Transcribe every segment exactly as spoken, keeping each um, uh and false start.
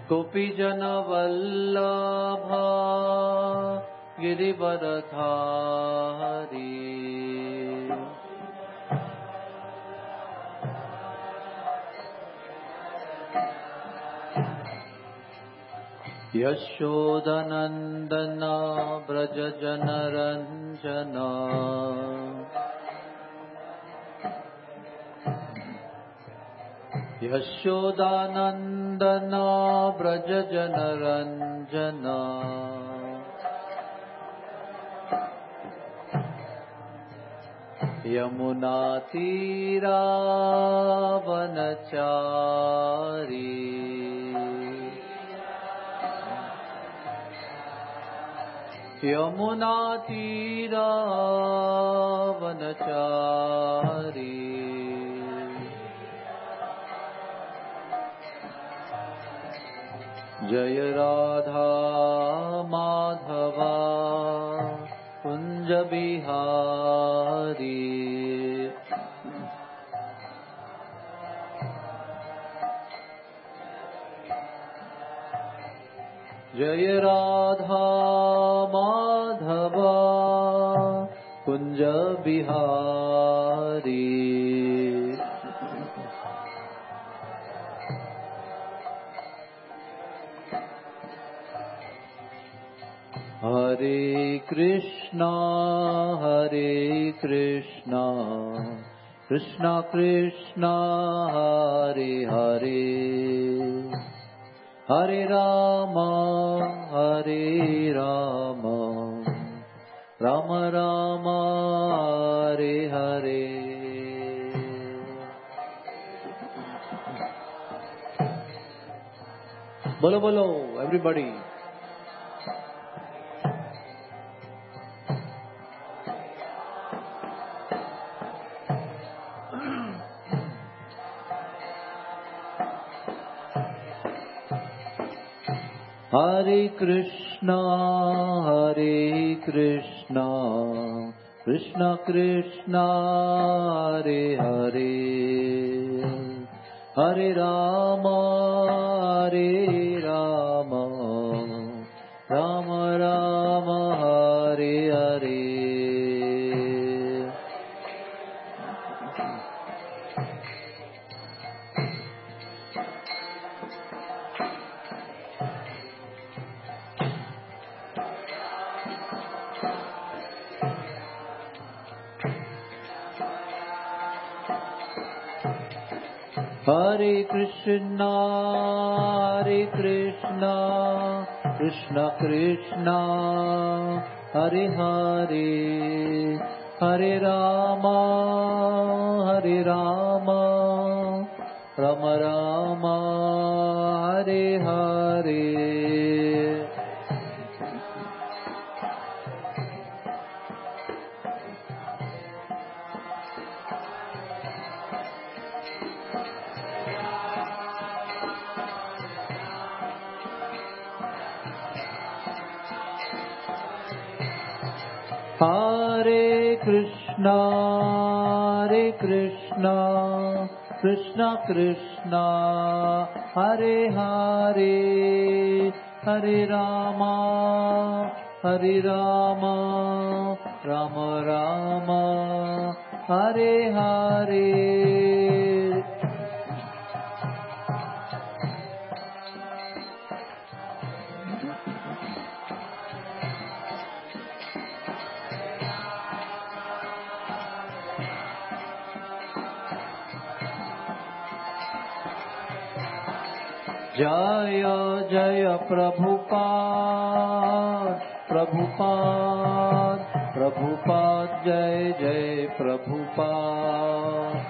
गोपीजन वल्लभ गिरिवरधारी यशोदनंदन ब्रज जनरंजन यशोदानंदन ब्रज जनरंजन यमुना तीरावनचारी यमुना तीरावनचारी जय राधा माधवा कुंज बिहारी जय राधा माधवा कुंज बिहारी हरे कृष्णा हरे कृष्णा कृष्णा कृष्णा हरे हरे हरे राम हरे राम राम राम हरे हरे बोलो बोलो एवरीबॉडी हरे कृष्णा हरे कृष्णा कृष्णा कृष्णा हरे हरे हरे राम हरे राम राम राम हरे हरे हरे कृष्णा हरे कृष्णा कृष्णा कृष्णा हरे हरे हरे राम हरे राम राम राम हरे हरे हरे कृष्णा हरे कृष्णा कृष्णा कृष्णा हरे हरे हरे राम हरे राम राम राम हरे हरे जय जय प्रभुपाद प्रभुपाद प्रभुपाद जय जय प्रभुपाद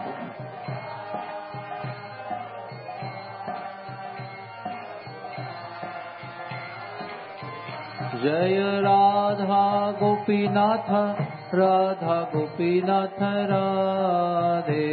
जय राधा गोपीनाथ राधा गोपीनाथ राधे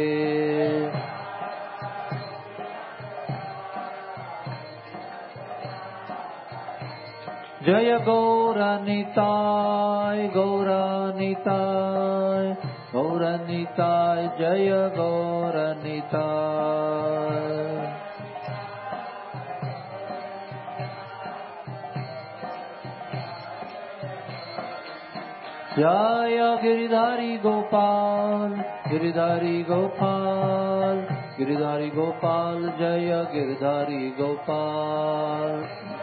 जय गौरनिताय गौरनिताय गौरनिताय जय गौरनिताय जय गिरिधारी गोपाल गिरिधारी गोपाल गिरिधारी गोपाल जय गिरिधारी गोपाल।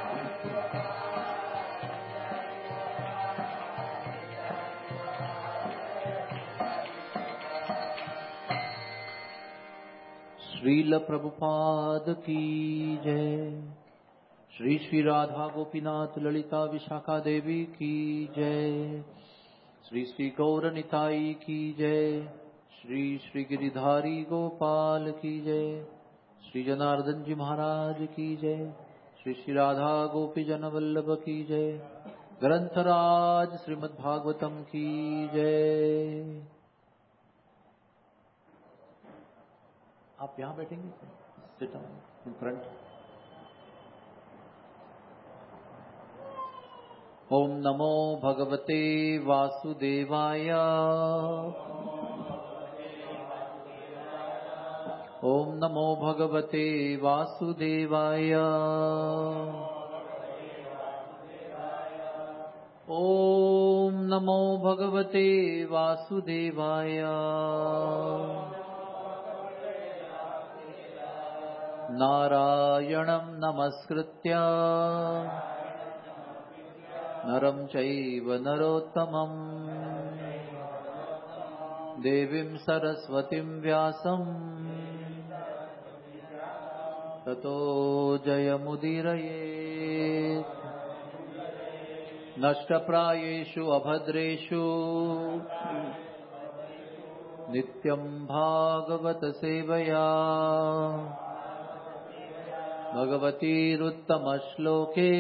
श्रील प्रभुपाद की जय। श्री श्री राधा गोपीनाथ ललिता विशाखा देवी की जय। श्री श्री गौर निताई की जय। श्री श्री गिरिधारी गोपाल की जय। श्री जनार्दन जी महाराज की जय। श्री श्री राधा गोपी जन वल्लभ की जय। ग्रंथराज श्रीमद् भागवतम की जय। आप यहां बैठेंगे? Sit in front. ओम नमो भगवते वासुदेवाय। ओम नमो भगवते वासुदेवाय। ओम नमो भगवते वासुदेवाय। नारायणं नमस्कृत्य नरं चैव नरोत्तमं देवीं सरस्वतीं व्यासं ततो जयमुदीरयेत्। नष्टप्रायेषु अभद्रेषु नित्यं भागवत सेवया भगवतीरुत्तमश्लोके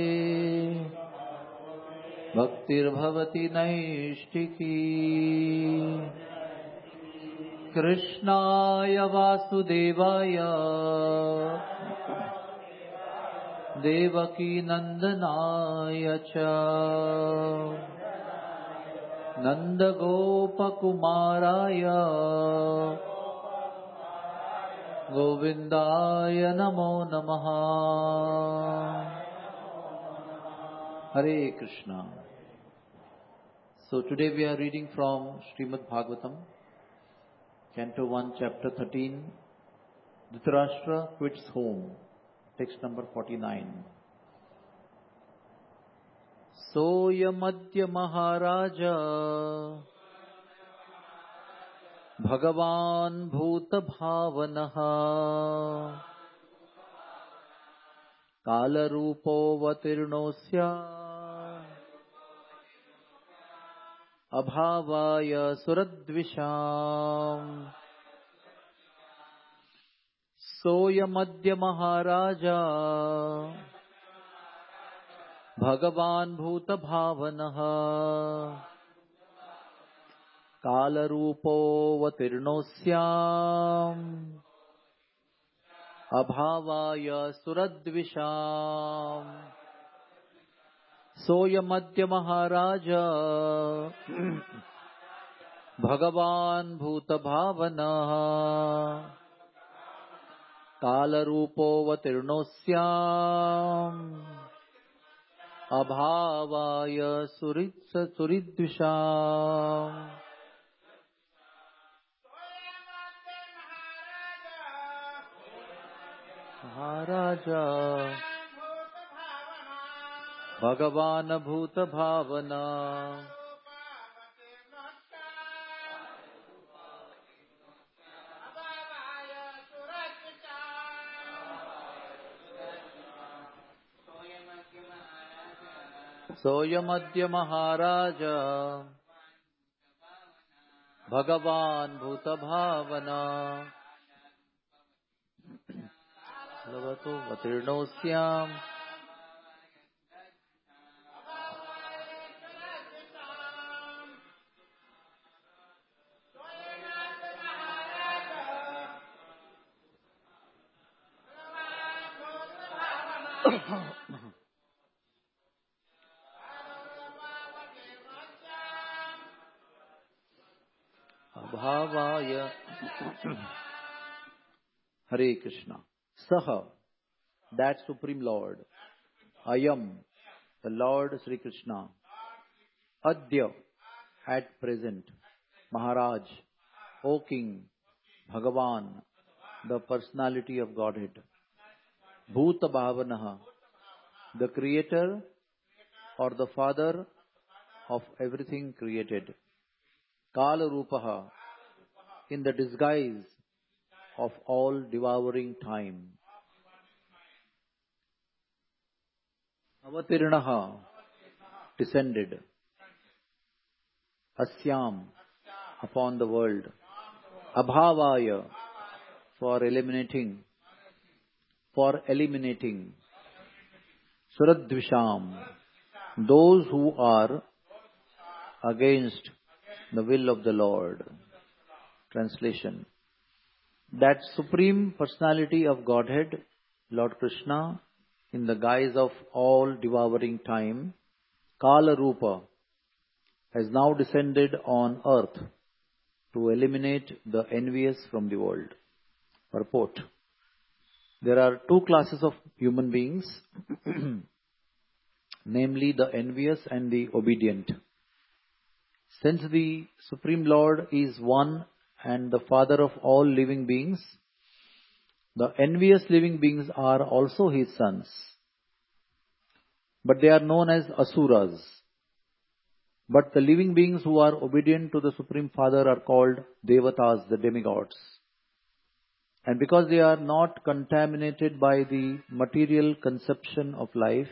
भक्तिर्भवति नैष्ठिकी। कृष्णाय वासुदेवाय देवकी नंदनाय च नंदगोपकुमाराय गोविंदाय नमो नमः। Hare Krishna. So today we are reading from Srimad Bhagavatam, Canto one, Chapter thirteen, Dhritarashtra quits home, text number forty-nine. Soyamadya Maharaja Bhagavan Bhuta Bhavanaha Kala Rupo Vatirnosya Abhavaya Suradvisham. Soyamadya Maharaja Bhagavan Bhuta Bhavanaha Kala Rupo Vatirnosyam Abhavaya Suradvisham. Soyamadya Maharaja Bhagavan Bhuta Bhavanaha Kala Rupo Vatirnosyam Abhavaya Suridvisham. Maharaja Bhagavan Bhuta Bhavana Soyamadya Maharaja Bhagavan Bhuta Bhavana Lavato Vatirnosyam Abhavaya. Hare Krishna. Saha, that Supreme Lord. Ayam, the Lord Sri Krishna. Adya, at present, Maharaj, O King, Bhagavan, the personality of Godhead, Bhuta Bhavanaha, the creator or the father of everything created, Kala Rupaha, in the disguise of all devouring time, Avatirnaha, descended, Asyam, upon the world, Abhavaya, for eliminating, for eliminating, Suradvisham, those who are against the will of the Lord. Translation: that Supreme Personality of Godhead, Lord Krishna, in the guise of all devouring time, Kala Rupa, has now descended on earth to eliminate the envious from the world. Purport: there are two classes of human beings, namely the envious and the obedient. Since the Supreme Lord is one and the Father of all living beings, the envious living beings are also His sons. But they are known as Asuras. But the living beings who are obedient to the Supreme Father are called Devatas, the demigods. And because they are not contaminated by the material conception of life,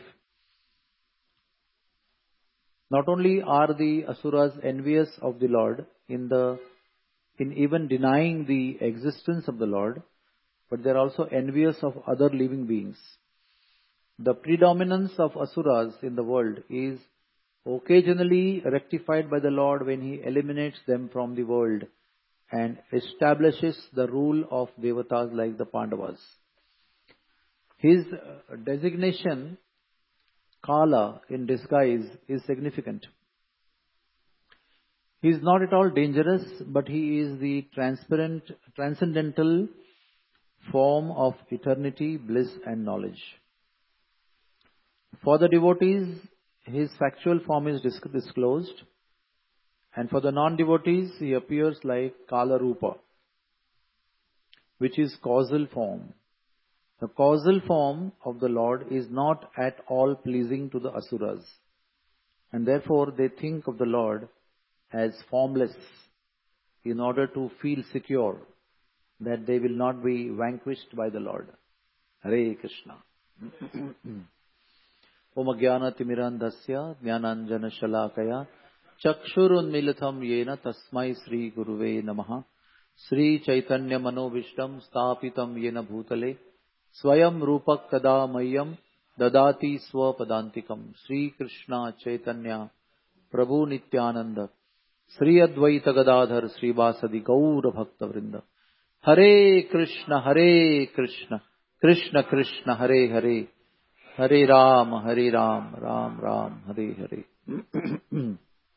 not only are the Asuras envious of the Lord in the in even denying the existence of the Lord, but they are also envious of other living beings. The predominance of Asuras in the world is occasionally rectified by the Lord when He eliminates them from the world and establishes the rule of Devatas like the Pandavas. His designation, Kala, in disguise, is significant. He is not at all dangerous, but He is the transparent, transcendental form of eternity, bliss and knowledge. For the devotees, His factual form is disclosed, and for the non-devotees, He appears like Kala Rupa, which is causal form. The causal form of the Lord is not at all pleasing to the Asuras, and therefore they think of the Lord as formless in order to feel secure that they will not be vanquished by the Lord. Hare Krishna. Om Jnana Timirandhasya Jnananjana Shalakaya Chakshurunmilitam Yena Tasmai Sri Guruve Namaha Sri Chaitanya Manovishtam Stapitam Yena Bhutale Swayam Rupak Tada Mayam Dadati Swapadantikam Sri Krishna Chaitanya Prabhu Nityananda Sri Advaita Gadadhar Sri Vasadi Gaura Bhakta Vrinda Hare Krishna Hare Krishna Krishna Krishna Hare Hare Hare Ram Hare Ram Ram Ram Hare Hare.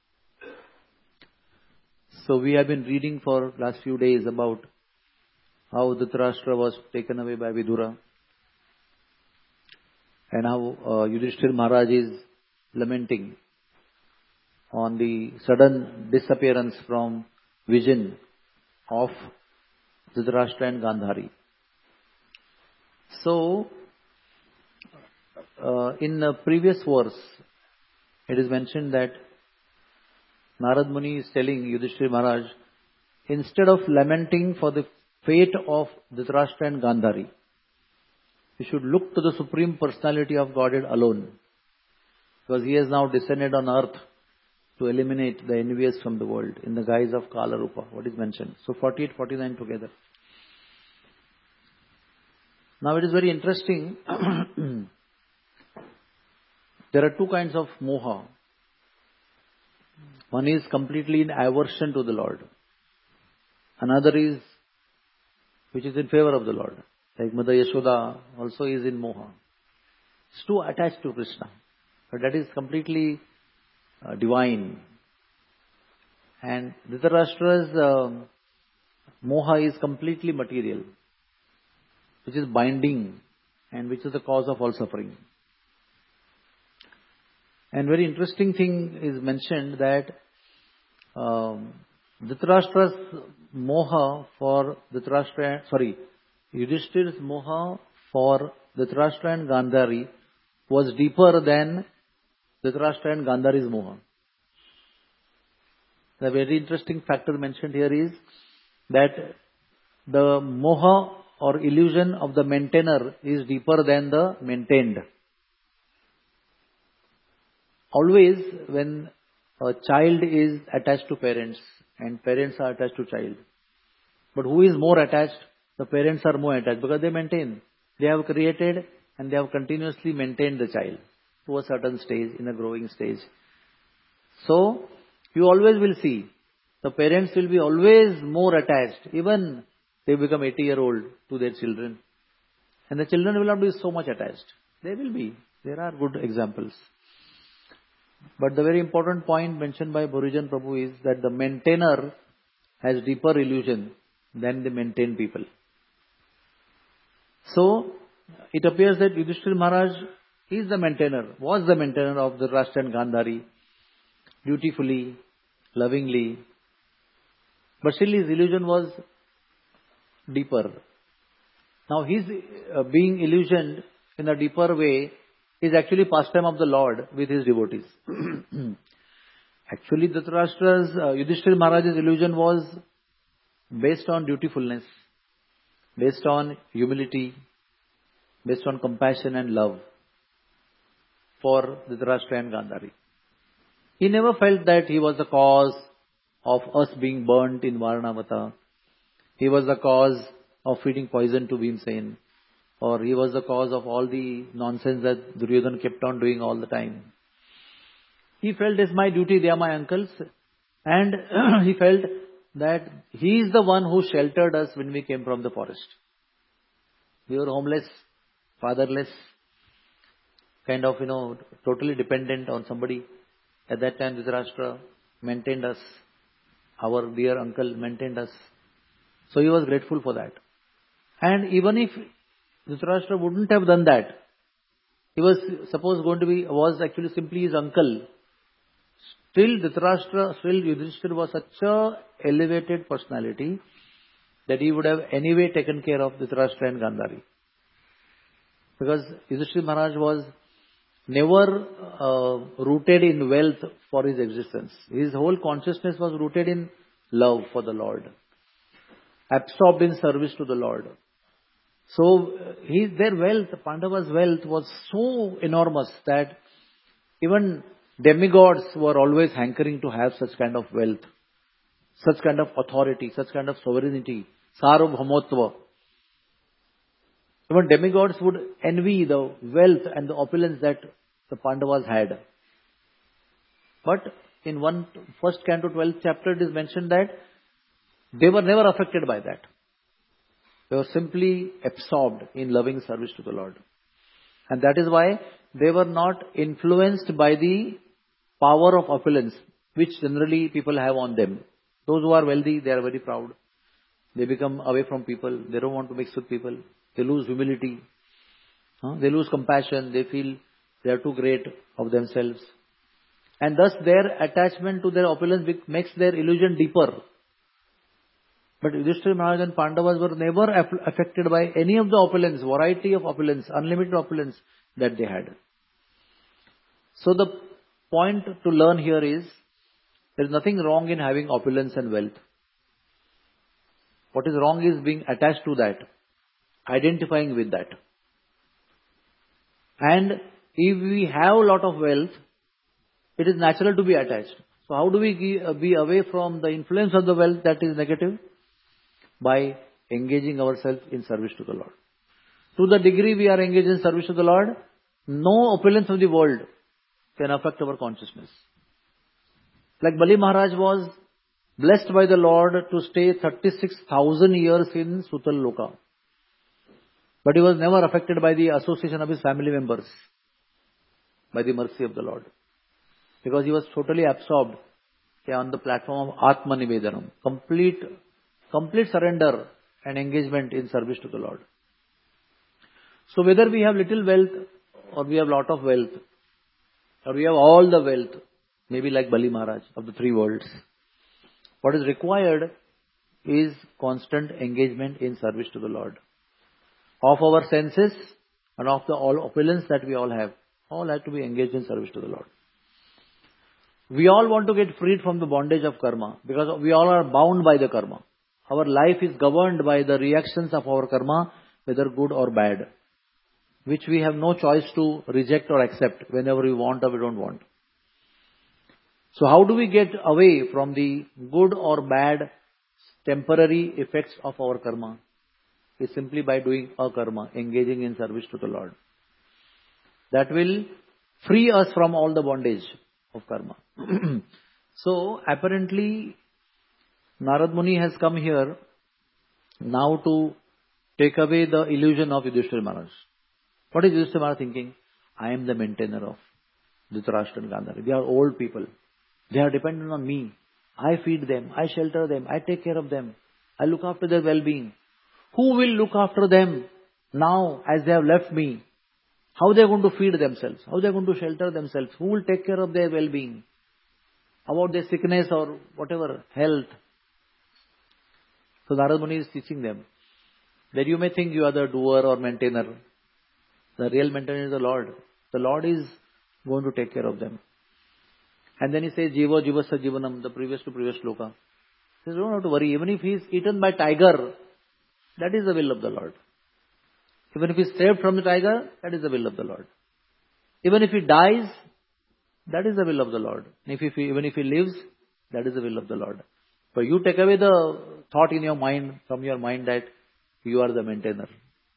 So we have been reading for last few days about how Dhritarashtra was taken away by Vidura and how uh, Yudhishthira Maharaj is lamenting on the sudden disappearance from vision of Dhritarashtra and Gandhari. So, uh, in the previous verse, it is mentioned that Narad Muni is telling Yudhishthira Maharaj, instead of lamenting for the fate of Dhritarashtra and Gandhari, you should look to the Supreme Personality of Godhead alone, because He has now descended on earth to eliminate the envious from the world in the guise of Kala Rupa, what is mentioned. So forty-eight, forty-nine together. Now it is very interesting. There are two kinds of moha. One is completely in aversion to the Lord. Another is which is in favor of the Lord. Like Mother Yashoda also is in moha. It's too attached to Krishna. But that is completely uh, divine. And Dhritarashtra's uh, moha is completely material, which is binding and which is the cause of all suffering. And very interesting thing is mentioned that um, Dhritarashtra's moha for Dhritarashtra, sorry, Yudhishthira's moha for Dhritarashtra and Gandhari was deeper than Dhritarashtra and Gandhari's moha. The very interesting factor mentioned here is that the moha or illusion of the maintainer is deeper than the maintained. Always when a child is attached to parents and parents are attached to child, but who is more attached? The parents are more attached because they maintain. They have created and they have continuously maintained the child to a certain stage, in a growing stage. So, you always will see, the parents will be always more attached, even they become eighty year old to their children. And the children will not be so much attached. They will be. There are good examples. But the very important point mentioned by Bhurijan Prabhu is that the maintainer has deeper illusion than the maintained people. So, it appears that Yudhishthira Maharaj is the maintainer, was the maintainer of the Dhritarashtra and Gandhari, dutifully, lovingly. But still his illusion was deeper. Now his uh, being illusioned in a deeper way is actually pastime of the Lord with his devotees. Actually Dhritarashtra's, uh, Yudhishthira Maharaj's illusion was based on dutifulness, based on humility, based on compassion and love for Dhritarashtra and Gandhari. He never felt that he was the cause of us being burnt in Varanavata. He was the cause of feeding poison to Bhimsen. Or he was the cause of all the nonsense that Duryodhana kept on doing all the time. He felt it's my duty, they are my uncles. And he felt that he is the one who sheltered us when we came from the forest. We were homeless, fatherless, kind of, you know, totally dependent on somebody. At that time, Dhritarashtra maintained us. Our dear uncle maintained us. So he was grateful for that. And even if Dhritarashtra wouldn't have done that, he was suppose going to be, was actually simply his uncle. Still Dhritarashtra, still Yudhishthira was such a elevated personality that he would have anyway taken care of Dhritarashtra and Gandhari. Because Yudhishthira Maharaj was never uh, rooted in wealth for his existence. His whole consciousness was rooted in love for the Lord, absorbed in service to the Lord. So his, their wealth, Pandava's wealth was so enormous that even demigods were always hankering to have such kind of wealth, such kind of authority, such kind of sovereignty, Sarvabhaumotva. Even demigods would envy the wealth and the opulence that the Pandavas had. But in one first canto, twelfth chapter, it is mentioned that they were never affected by that. They were simply absorbed in loving service to the Lord. And that is why they were not influenced by the power of opulence, which generally people have on them. Those who are wealthy, they are very proud. They become away from people. They don't want to mix with people. They lose humility. Huh? They lose compassion. They feel they are too great of themselves. And thus their attachment to their opulence makes their illusion deeper. But Yudhishthira Maharaj and Pandavas were never affected by any of the opulence, variety of opulence, unlimited opulence that they had. So the point to learn here is, there is nothing wrong in having opulence and wealth. What is wrong is being attached to that, identifying with that. And if we have a lot of wealth, it is natural to be attached. So how do we be away from the influence of the wealth that is negative? By engaging ourselves in service to the Lord. To the degree we are engaged in service to the Lord, no opulence of the world can affect our consciousness. Like Bali Maharaj was blessed by the Lord to stay thirty-six thousand years in Sutal Loka. But he was never affected by the association of his family members, by the mercy of the Lord. Because he was totally absorbed on the platform of Atma Nivedanam. Complete, complete surrender and engagement in service to the Lord. So whether we have little wealth or we have lot of wealth, or we have all the wealth, maybe like Bali Maharaj of the three worlds, What is required is constant engagement in service to the Lord. Of our senses and of the all opulence that we all have, all have to be engaged in service to the Lord. We all want to get freed from the bondage of karma because we all are bound by the karma. Our life is governed by the reactions of our karma, whether good or bad, which we have no choice to reject or accept whenever we want or we don't want. So how do we get away from the good or bad temporary effects of our karma? It's simply by doing a karma, engaging in service to the Lord. That will free us from all the bondage of karma. So apparently Narad Muni has come here now to take away the illusion of Yudhishthira Maharaj. What is Yudhishthira Maharaj thinking? I am the maintainer of Dhritarashtra and Gandhari. They are old people. They are dependent on me. I feed them. I shelter them. I take care of them. I look after their well-being. Who will look after them now as they have left me? How they are going to feed themselves? How they are going to shelter themselves? Who will take care of their well-being? About their sickness or whatever, health. So Narad Muni is teaching them that you may think you are the doer or maintainer. The real maintainer is the Lord. The Lord is going to take care of them. And then he says, Jiva Jivasa Jivanam, the previous to previous shloka. He says, don't have to worry. Even if he is eaten by tiger, that is the will of the Lord. Even if he is saved from the tiger, that is the will of the Lord. Even if he dies, that is the will of the Lord. And if he, even if he lives, that is the will of the Lord. But you take away the thought in your mind, from your mind that you are the maintainer.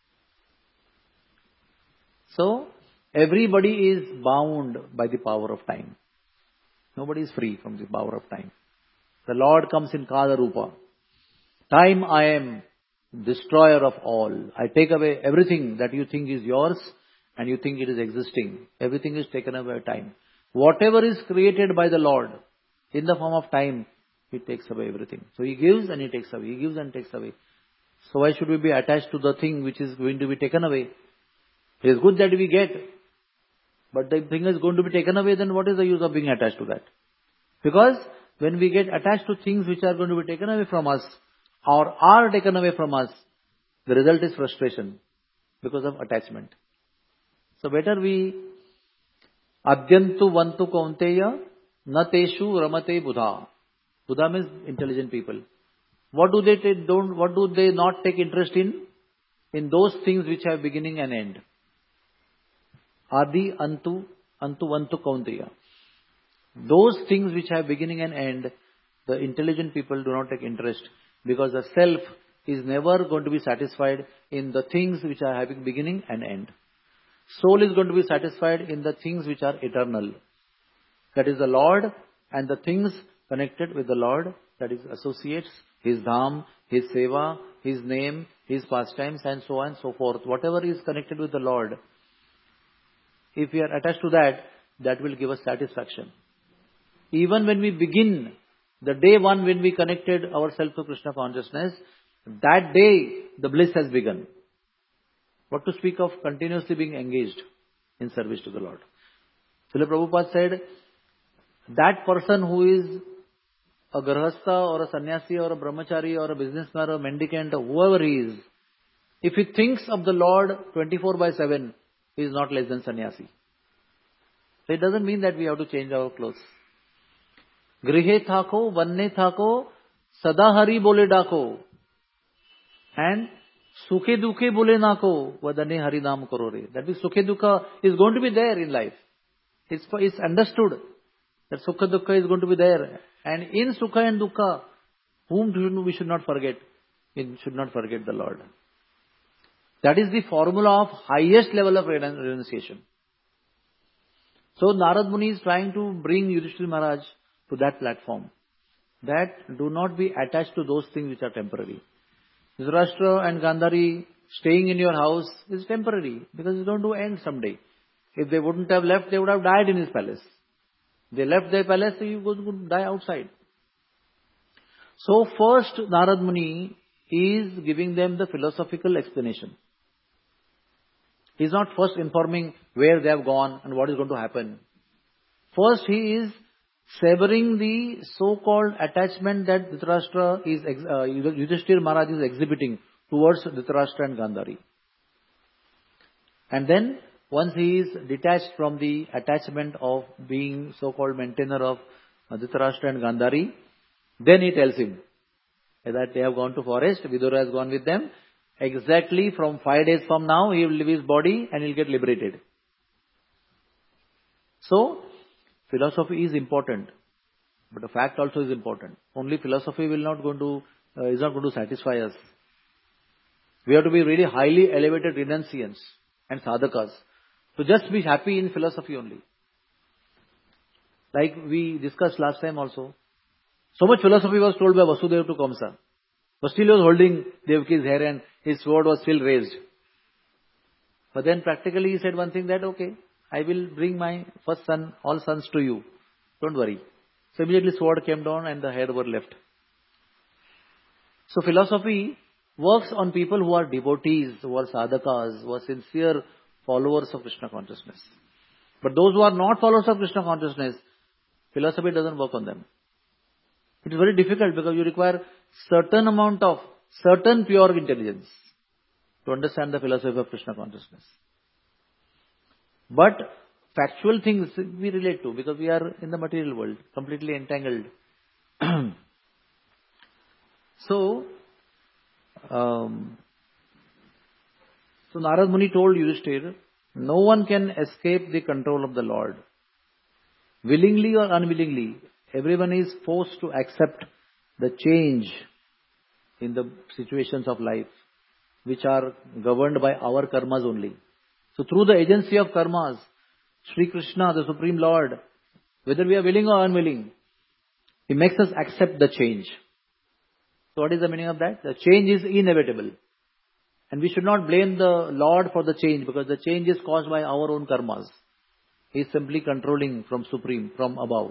So, everybody is bound by the power of time. Nobody is free from the power of time. The Lord comes in Kala Rupa. Time I am destroyer of all. I take away everything that you think is yours and you think it is existing. Everything is taken away by time. Whatever is created by the Lord in the form of time, He takes away everything. So He gives and He takes away. He gives and takes away. So why should we be attached to the thing which is going to be taken away? It is good that we get, but the thing is going to be taken away, then what is the use of being attached to that? Because when we get attached to things which are going to be taken away from us, or are taken away from us, the result is frustration because of attachment. So better we adyantu vantu kaunteya na teshu ramate buddha. Buddha means intelligent people. What do they take, don't? What do they not take interest in? In those things which have beginning and end. Adi antu antu vantu kaunteya. Those things which have beginning and end, the intelligent people do not take interest, because the self is never going to be satisfied in the things which are having beginning and end. Soul is going to be satisfied in the things which are eternal. That is the Lord and the things connected with the Lord, that is associates, His dham, His seva, His name, His pastimes and so on and so forth. Whatever is connected with the Lord, if we are attached to that, that will give us satisfaction. Even when we begin, the day one when we connected ourselves to Krishna consciousness, that day the bliss has begun. What to speak of continuously being engaged in service to the Lord. Srila Prabhupada said, that person who is a grahastha or a sannyasi or a brahmachari or a businessman or a mendicant or whoever he is, if he thinks of the Lord twenty-four by seven, he is not less than sannyasi. So it doesn't mean that we have to change our clothes. Grihe thako, vanne thako, sada hari bole dako. And sukhe dukhe bole nako, vadane hari naam karore. That means sukhe dukha is going to be there in life. It's, it's understood that sukha dukha is going to be there. And in sukha and dukha, whom we should not forget? We should not forget the Lord. That is the formula of highest level of renunciation. So Narad Muni is trying to bring Yudhishthira Maharaj to that platform. That do not be attached to those things which are temporary. Dhritarashtra and Gandhari staying in your house is temporary because it's going to end someday. If they wouldn't have left, they would have died in his palace. They left their palace, so you would die outside. So first Narad Muni is giving them the philosophical explanation. He is not first informing where they have gone and what is going to happen. First he is severing the so-called attachment that Dhritarashtra is, uh, Yudhishthira Maharaj is exhibiting towards Dhritarashtra and Gandhari. And then, once he is detached from the attachment of being so-called maintainer of Dhritarashtra and Gandhari, then he tells him that they have gone to forest, Vidura has gone with them. Exactly from five days from now, he will leave his body and he will get liberated. So, philosophy is important, but the fact also is important. Only philosophy will not going to uh, is not going to satisfy us. We have to be really highly elevated renunciants and sadhakas to just be happy in philosophy only. Like we discussed last time also, so much philosophy was told by Vasudeva to Kamsa, but still he was holding Devaki's hair and his sword was still raised. But then practically he said one thing that, okay, I will bring my first son, all sons to you. Don't worry. So immediately sword came down and the hair were left. So philosophy works on people who are devotees, who are sadhakas, who are sincere followers of Krishna consciousness. But those who are not followers of Krishna consciousness, philosophy doesn't work on them. It is very difficult because you require certain amount of, certain pure intelligence to understand the philosophy of Krishna consciousness. But factual things we relate to because we are in the material world, completely entangled. so, um, so Narad Muni told Yudhishthira, no one can escape the control of the Lord. Willingly or unwillingly, everyone is forced to accept the change in the situations of life, which are governed by our karmas only. So through the agency of karmas, Sri Krishna, the Supreme Lord, whether we are willing or unwilling, He makes us accept the change. So what is the meaning of that? The change is inevitable. And we should not blame the Lord for the change because the change is caused by our own karmas. He is simply controlling from Supreme, from above.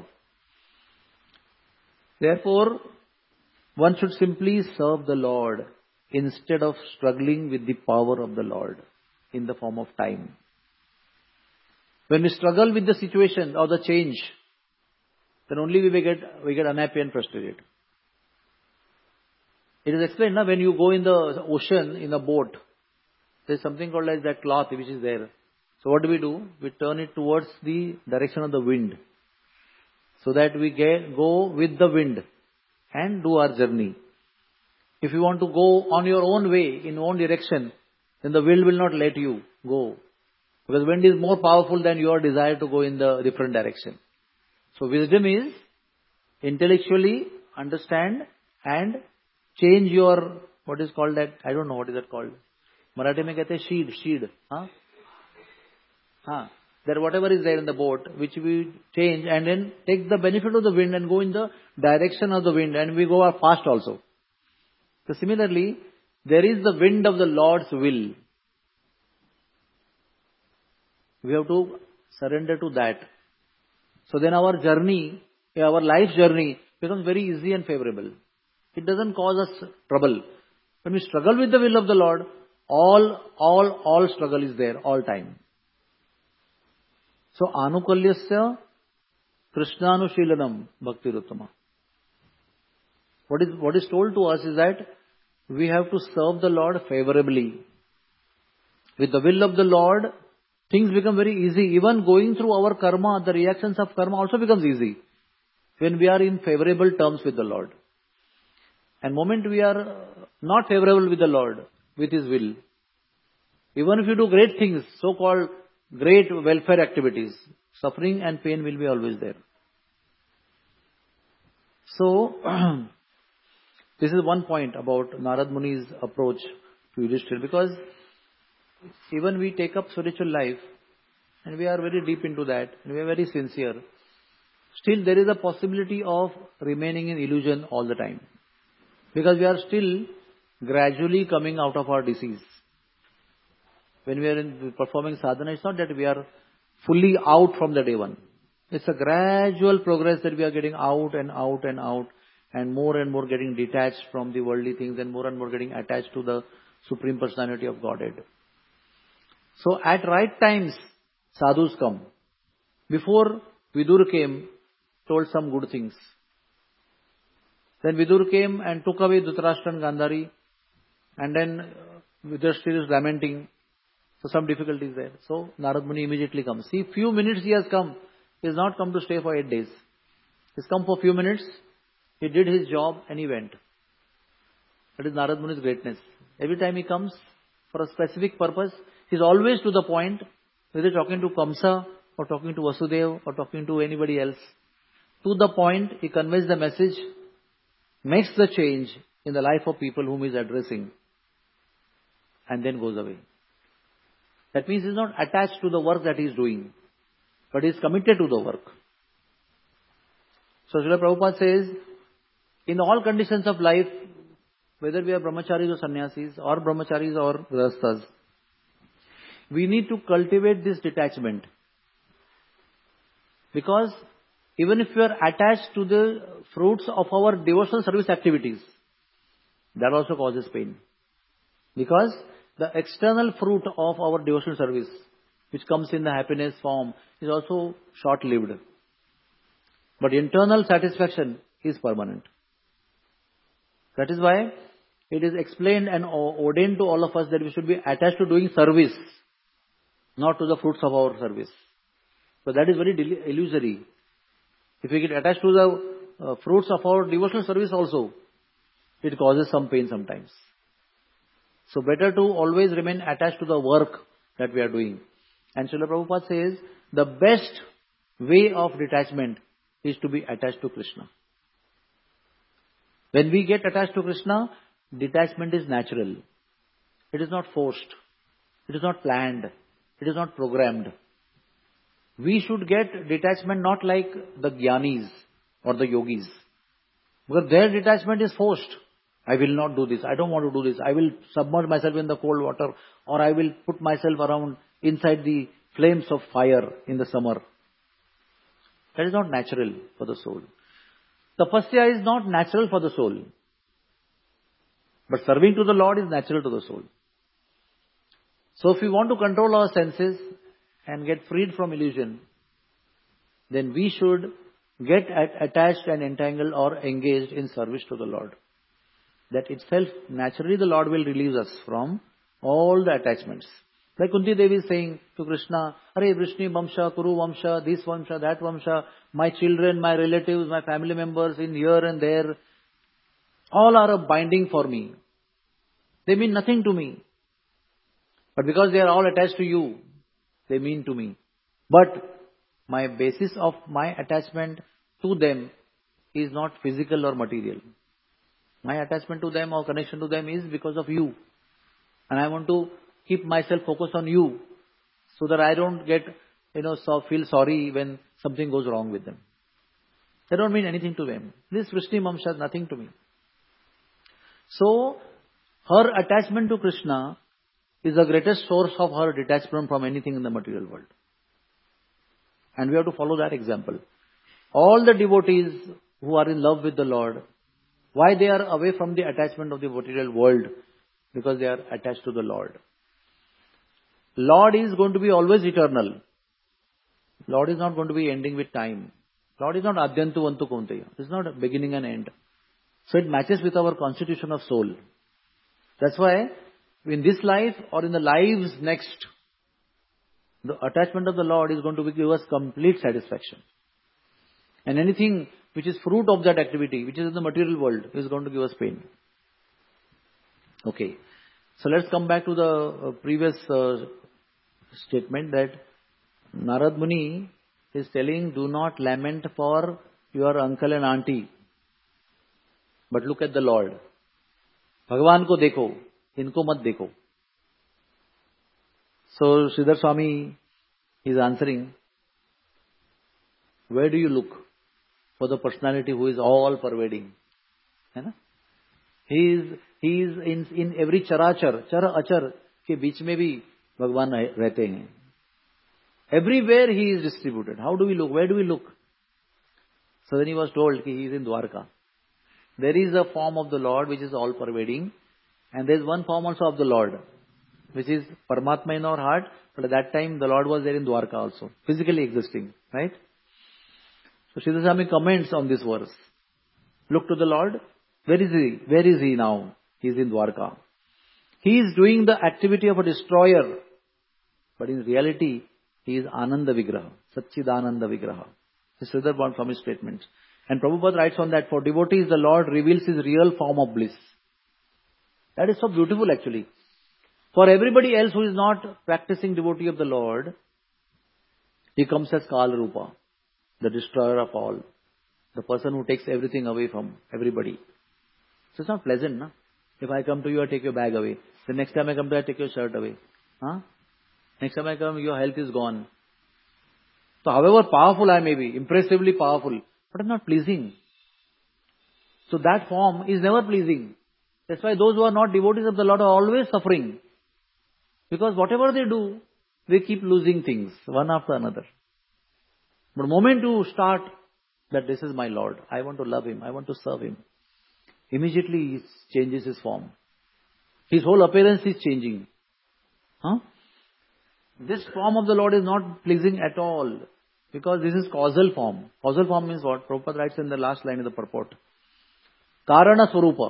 Therefore, one should simply serve the Lord instead of struggling with the power of the Lord in the form of time. When we struggle with the situation or the change, then only we get, we get unhappy and frustrated. It is explained, na, when you go in the ocean in a boat, there is something called as that cloth which is there. So what do we do? We turn it towards the direction of the wind, so that we get, go with the wind and do our journey. If you want to go on your own way, in your own direction, then the wind will not let you go. Because wind is more powerful than your desire to go in the different direction. So wisdom is intellectually understand and change your, what is called that, I don't know what is that called. Marathi mein kehte sheed, sheed. Huh? Huh. That whatever is there in the boat, which we change and then take the benefit of the wind and go in the direction of the wind, and we go fast also. So similarly, there is the wind of the Lord's will. We have to surrender to that. So then our journey, our life journey becomes very easy and favorable. It doesn't cause us trouble. When we struggle with the will of the Lord, all, all, all struggle is there, all time. So, anukalyasya krishnanushilanam bhakti ruttama. What is, what is told to us is that we have to serve the Lord favorably. With the will of the Lord, things become very easy. Even going through our karma, the reactions of karma also becomes easy. When we are in favorable terms with the Lord. And moment we are not favorable with the Lord, with His will, even if you do great things, so-called great welfare activities, suffering and pain will be always there. So, this is one point about Narad Muni's approach to Yudhishthira, because even we take up spiritual life and we are very deep into that and we are very sincere, still there is a possibility of remaining in illusion all the time. Because we are still gradually coming out of our disease. When we are in performing sadhana, it's not that we are fully out from the day one. It's a gradual progress that we are getting out and out and out, and more and more getting detached from the worldly things and more and more getting attached to the Supreme Personality of Godhead. So at right times, sadhus come. Before Vidur came, told some good things. Then Vidur came and took away Dhritarashtra and Gandhari, and then Yudhishthira is lamenting. So some difficulties there. So Narad Muni immediately comes. See, few minutes he has come. He has not come to stay for eight days. He's come for few minutes. He did his job and he went. That is Narad Muni's greatness. Every time he comes for a specific purpose, he's always to the point, whether talking to Kamsa or talking to Vasudev or talking to anybody else. To the point, he conveys the message, makes the change in the life of people whom he is addressing, and then goes away. That means he is not attached to the work that he is doing, but he is committed to the work. So Srila Prabhupada says, in all conditions of life, whether we are brahmacharis or sannyasis, or brahmacharis or grihasthas, we need to cultivate this detachment. Because even if we are attached to the fruits of our devotional service activities, that also causes pain. Because the external fruit of our devotional service, which comes in the happiness form, is also short-lived. But internal satisfaction is permanent. That is why it is explained and ordained to all of us that we should be attached to doing service, not to the fruits of our service. So that is very illusory. If we get attached to the uh, fruits of our devotional service also, it causes some pain sometimes. So better to always remain attached to the work that we are doing. And Srila Prabhupada says, the best way of detachment is to be attached to Krishna. When we get attached to Krishna, detachment is natural. It is not forced. It is not planned. It is not programmed. We should get detachment not like the Jnanis or the Yogis. Because their detachment is forced. I will not do this. I don't want to do this. I will submerge myself in the cold water, or I will put myself around inside the flames of fire in the summer. That is not natural for the soul. Tapasya is not natural for the soul. But serving to the Lord is natural to the soul. So if we want to control our senses and get freed from illusion, then we should get attached and entangled or engaged in service to the Lord. That itself, naturally the Lord will release us from all the attachments. Like Kunti Devi is saying to Krishna, Are Vrishni Vamsha, Kuru Vamsha, this Vamsha, that Vamsha, my children, my relatives, my family members in here and there, all are a binding for me. They mean nothing to me. But because they are all attached to you, they mean to me. But my basis of my attachment to them is not physical or material. My attachment to them or connection to them is because of you. And I want to keep myself focused on you so that I don't get, you know, so feel sorry when something goes wrong with them. They don't mean anything to them. This Vrishni Vamsha is nothing to me. So, her attachment to Krishna is the greatest source of her detachment from anything in the material world. And we have to follow that example. All the devotees who are in love with the Lord, why they are away from the attachment of the material world? Because they are attached to the Lord. Lord is going to be always eternal. Lord is not going to be ending with time. Lord is not Adyantu Vantu Kaunteya. It's not a beginning and end. So it matches with our constitution of soul. That's why in this life or in the lives next, the attachment of the Lord is going to give us complete satisfaction. And anything which is fruit of that activity, which is in the material world, is going to give us pain. Okay. So let's come back to the uh, previous uh, statement that Narad Muni is telling, do not lament for your uncle and auntie, but look at the Lord. Bhagavan ko dekho, inko mat dekho. So Sridhar Swami is answering, where do you look for the personality who is all pervading? He is, he is in, in every charachar, chara achar के बीच में भी भगवान रहते हैं. Everywhere he is distributed. How do we look? Where do we look? So then he was told that he is in Dwarka. There is a form of the Lord which is all pervading, and there is one form also of the Lord which is Paramatma in our heart, but at that time the Lord was there in Dwarka also, physically existing, right? So Sridhar Swami comments on this verse. Look to the Lord. Where is He? Where is He now? He is in Dwarka. He is doing the activity of a destroyer. But in reality, He is Ananda Vigraha. Satchidananda Vigraha. This is Sridhar Swami's statement. And Prabhupada writes on that, for devotees, the Lord reveals His real form of bliss. That is so beautiful actually. For everybody else who is not practicing devotee of the Lord, He comes as Kala Rupa, the destroyer of all. The person who takes everything away from everybody. So it's not pleasant, no? If I come to you, I take your bag away. The next time I come to you, I take your shirt away. Huh? Next time I come, your health is gone. So however powerful I may be, impressively powerful, but I'm not pleasing. So that form is never pleasing. That's why those who are not devotees of the Lord are always suffering. Because whatever they do, they keep losing things, one after another. But the moment you start that this is my Lord, I want to love Him, I want to serve Him, immediately He changes His form. His whole appearance is changing. Huh? This form of the Lord is not pleasing at all. Because this is causal form. Causal form means what? Prabhupada writes in the last line of the purport. Karana Swarupa.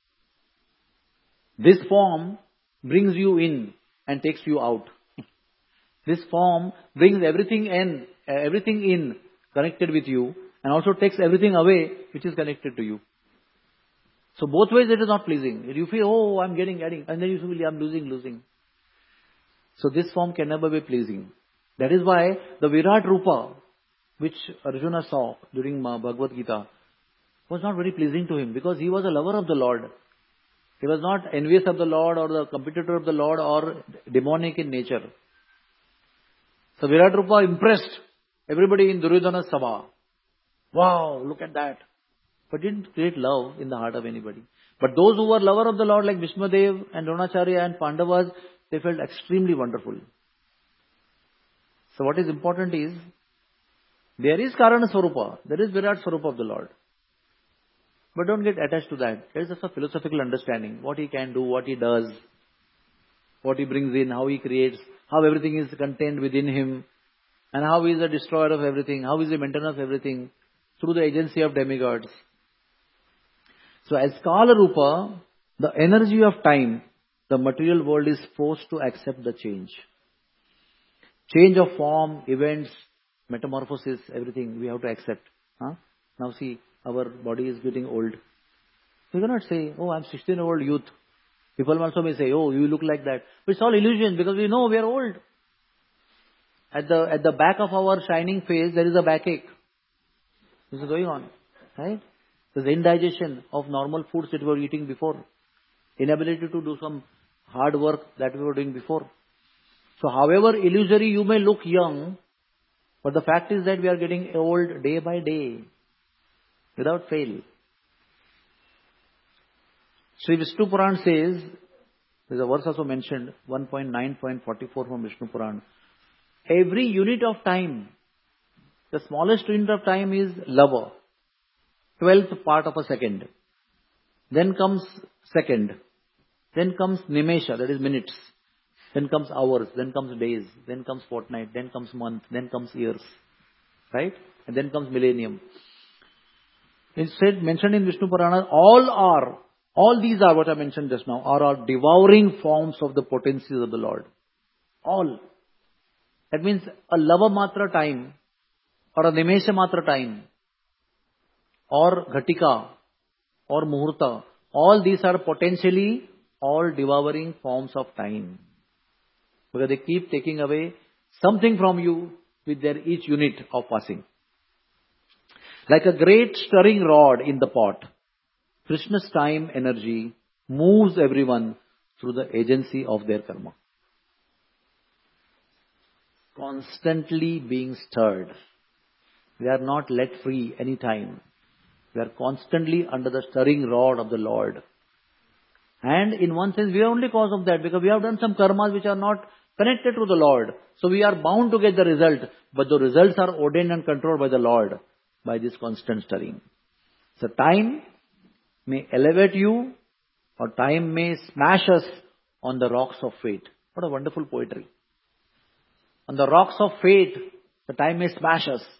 This form brings you in and takes you out. This form brings everything in, everything in connected with you and also takes everything away which is connected to you. So both ways it is not pleasing. You feel, oh, I'm getting, getting, and then you feel, I'm losing, losing. So this form can never be pleasing. That is why the Virat Rupa, which Arjuna saw during Bhagavad Gita, was not very pleasing to him because he was a lover of the Lord. He was not envious of the Lord or the competitor of the Lord or demonic in nature. So Virat Rupa impressed everybody in Duryodhana's Sabha. Wow, look at that. But didn't create love in the heart of anybody. But those who were lover of the Lord like Bhishmadev and Dronacharya and Pandavas, they felt extremely wonderful. So what is important is, there is Karana Swarupa, there is Virat Swarupa of the Lord. But don't get attached to that. There is just a philosophical understanding. What He can do, what He does, what He brings in, how He creates, how everything is contained within Him, and how He is a destroyer of everything, how He is a maintainer of everything, through the agency of demigods. So as Kala Rupa, the energy of time, the material world is forced to accept the change. Change of form, events, metamorphosis, everything we have to accept. Huh? Now see, our body is getting old. We cannot say, oh, I'm sixteen-year-old youth. People also may say, oh, you look like that. But it's all illusion because we know we are old. At the, at the back of our shining face, there is a backache. This is going on. Right? There's indigestion of normal foods that we were eating before. Inability to do some hard work that we were doing before. So however illusory you may look young, but the fact is that we are getting old day by day, without fail. Sri Vishnu Puran says, there's a verse also mentioned, one point nine point four four from Vishnu Puran. Every unit of time, the smallest unit of time is lava, twelfth part of a second. Then comes second. Then comes nimesha, that is minutes. Then comes hours, then comes days, then comes fortnight, then comes month, then comes years. Right? And then comes millennium. It said, mentioned in Vishnu Purana, all are, all these are what I mentioned just now, are, are devouring forms of the potencies of the Lord. All. That means a lava matra time, or a nimesha matra time, or ghatika, or muhurta, all these are potentially all devouring forms of time. Because they keep taking away something from you with their each unit of passing. Like a great stirring rod in the pot, Krishna's time energy moves everyone through the agency of their karma. Constantly being stirred. We are not let free any time. We are constantly under the stirring rod of the Lord. And in one sense, we are only cause of that because we have done some karmas which are not connected to the Lord. So we are bound to get the result. But the results are ordained and controlled by the Lord, by this constant stirring. So time may elevate you, or time may smash us on the rocks of fate. What a wonderful poetry. On the rocks of fate, the time may smash us.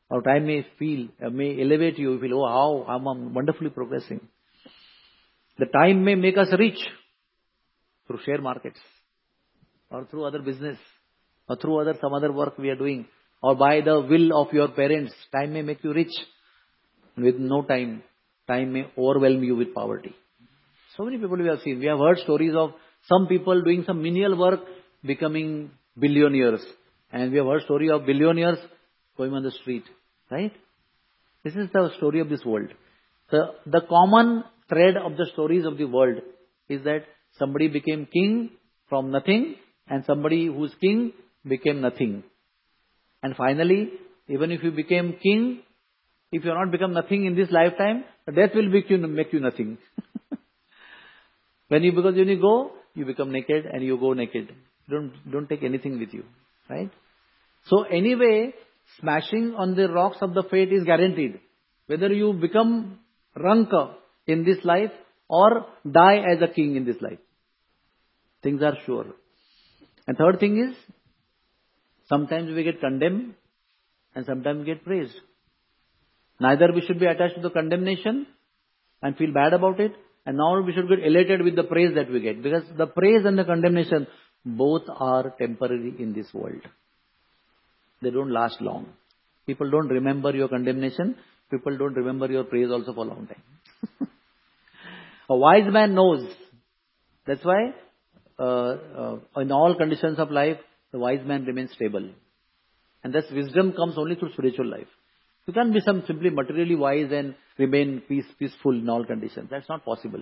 Or time may feel, uh, may elevate you. You feel, oh, how I'm, I'm wonderfully progressing. The time may make us rich through share markets, or through other business, or through other some other work we are doing, or by the will of your parents. Time may make you rich. With no time, time may overwhelm you with poverty. So many people we have seen. We have heard stories of some people doing some menial work, becoming billionaires. And we have heard story of billionaires going on the street. Right? This is the story of this world. The, the common thread of the stories of the world is that somebody became king from nothing, and somebody who's king became nothing. And finally, even if you became king, if you have not become nothing in this lifetime, death will make you, make you nothing. When you, because when you go, you become naked and you go naked. Don't, don't take anything with you. Right? So anyway, smashing on the rocks of the fate is guaranteed. Whether you become ranka in this life or die as a king in this life. Things are sure. And third thing is, sometimes we get condemned and sometimes we get praised. Neither we should be attached to the condemnation and feel bad about it, and nor we should get elated with the praise that we get. Because the praise and the condemnation, both are temporary in this world. They don't last long. People don't remember your condemnation. People don't remember your praise also for a long time. A wise man knows. That's why uh, uh, in all conditions of life, the wise man remains stable. And thus wisdom comes only through spiritual life. You can't be some simply materially wise and remain peace, peaceful in all conditions. That's not possible.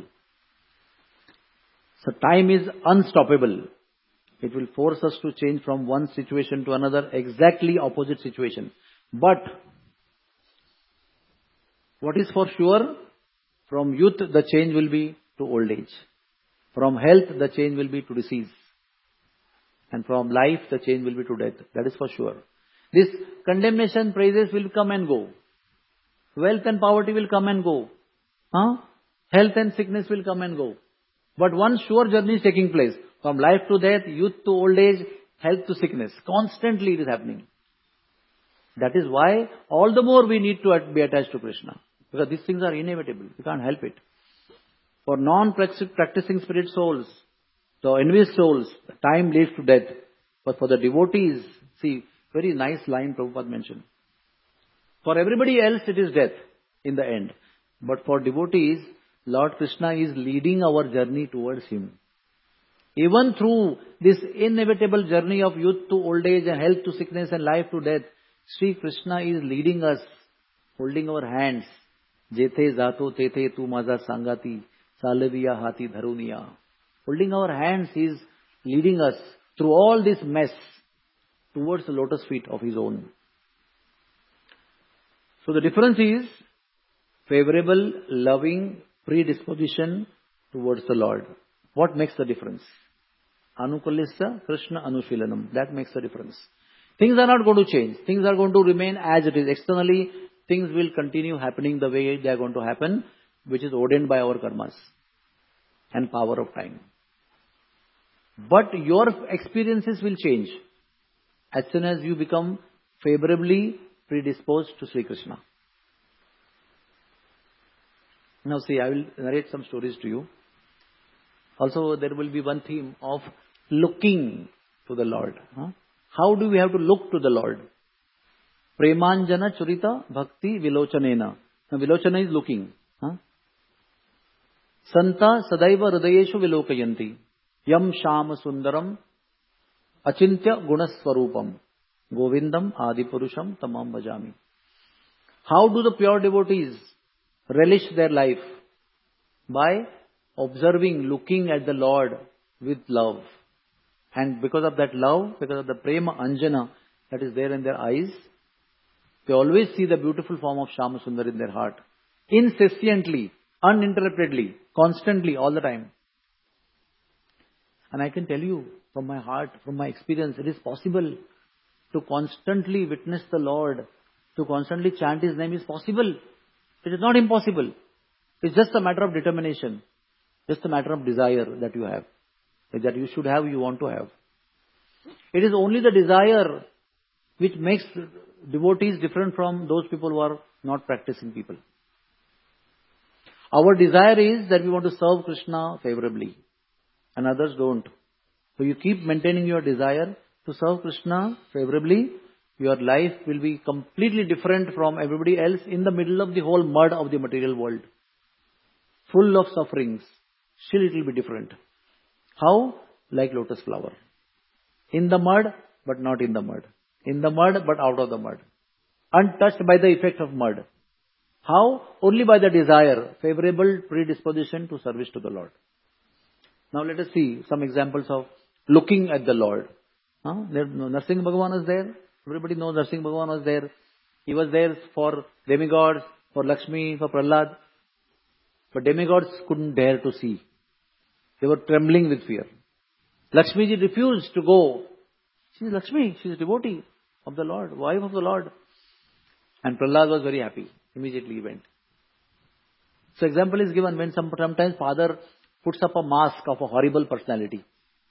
So time is unstoppable. It will force us to change from one situation to another, exactly opposite situation. But what is for sure? From youth, the change will be to old age. From health, the change will be to disease. And from life, the change will be to death. That is for sure. This condemnation, praises will come and go. Wealth and poverty will come and go. Huh? Health and sickness will come and go. But one sure journey is taking place. From life to death, youth to old age, health to sickness. Constantly it is happening. That is why all the more we need to be attached to Krishna. Because these things are inevitable. You can't help it. For non-practicing spirit souls, the envious souls, time leads to death. But for the devotees, see, very nice line Prabhupada mentioned. For everybody else it is death in the end. But for devotees, Lord Krishna is leading our journey towards Him. Even through this inevitable journey of youth to old age and health to sickness and life to death, Sri Krishna is leading us, holding our hands. Jethe zato tethe tu maza sangati, salaviya hati dharuniya. Holding our hands, He is leading us through all this mess towards the lotus feet of His own. So the difference is favorable, loving predisposition towards the Lord. What makes the difference? Anukulissa Krishna Anushilanam. That makes the difference. Things are not going to change. Things are going to remain as it is. Externally, things will continue happening the way they are going to happen, which is ordained by our karmas and power of time. But your experiences will change as soon as you become favorably predisposed to Sri Krishna. Now see, I will narrate some stories to you. Also, there will be one theme of looking to the Lord. Huh? How do we have to look to the Lord? Premanjana Churita Bhakti Vilochanena. Now, Vilochana is looking. Huh? Santa Sadaiva Hridayeshu Vilokayanti. Yam Shama Sundaram Achintya Gunaswarupam. Govindam Adipurusham Tamam Bhajami. How do the pure devotees relish their life? By observing, looking at the Lord with love. And because of that love, because of the prema anjana that is there in their eyes, they always see the beautiful form of Shama Sundar in their heart. Incessantly, uninterruptedly, constantly, all the time. And I can tell you from my heart, from my experience, it is possible to constantly witness the Lord, to constantly chant His name is possible. It is not impossible. It's just a matter of determination. Just a matter of desire that you have. That you should have, you want to have. It is only the desire which makes devotees different from those people who are not practicing people. Our desire is that we want to serve Krishna favorably, and others don't. So you keep maintaining your desire to serve Krishna favorably, your life will be completely different from everybody else in the middle of the whole mud of the material world. Full of sufferings. Still it will be different. How? Like lotus flower. In the mud, but not in the mud. In the mud, but out of the mud. Untouched by the effect of mud. How? Only by the desire, favorable predisposition to service to the Lord. Now let us see some examples of looking at the Lord. Huh? Narsingh Bhagavan was there. Everybody knows Narsingh Bhagavan was there. He was there for demigods, for Lakshmi, for Prahlad. But demigods couldn't dare to see. They were trembling with fear. Lakshmi ji refused to go. She is Lakshmi, she is a devotee of the Lord, wife of the Lord. And Prahlad was very happy. Immediately he went. So example is given when some, sometimes father puts up a mask of a horrible personality.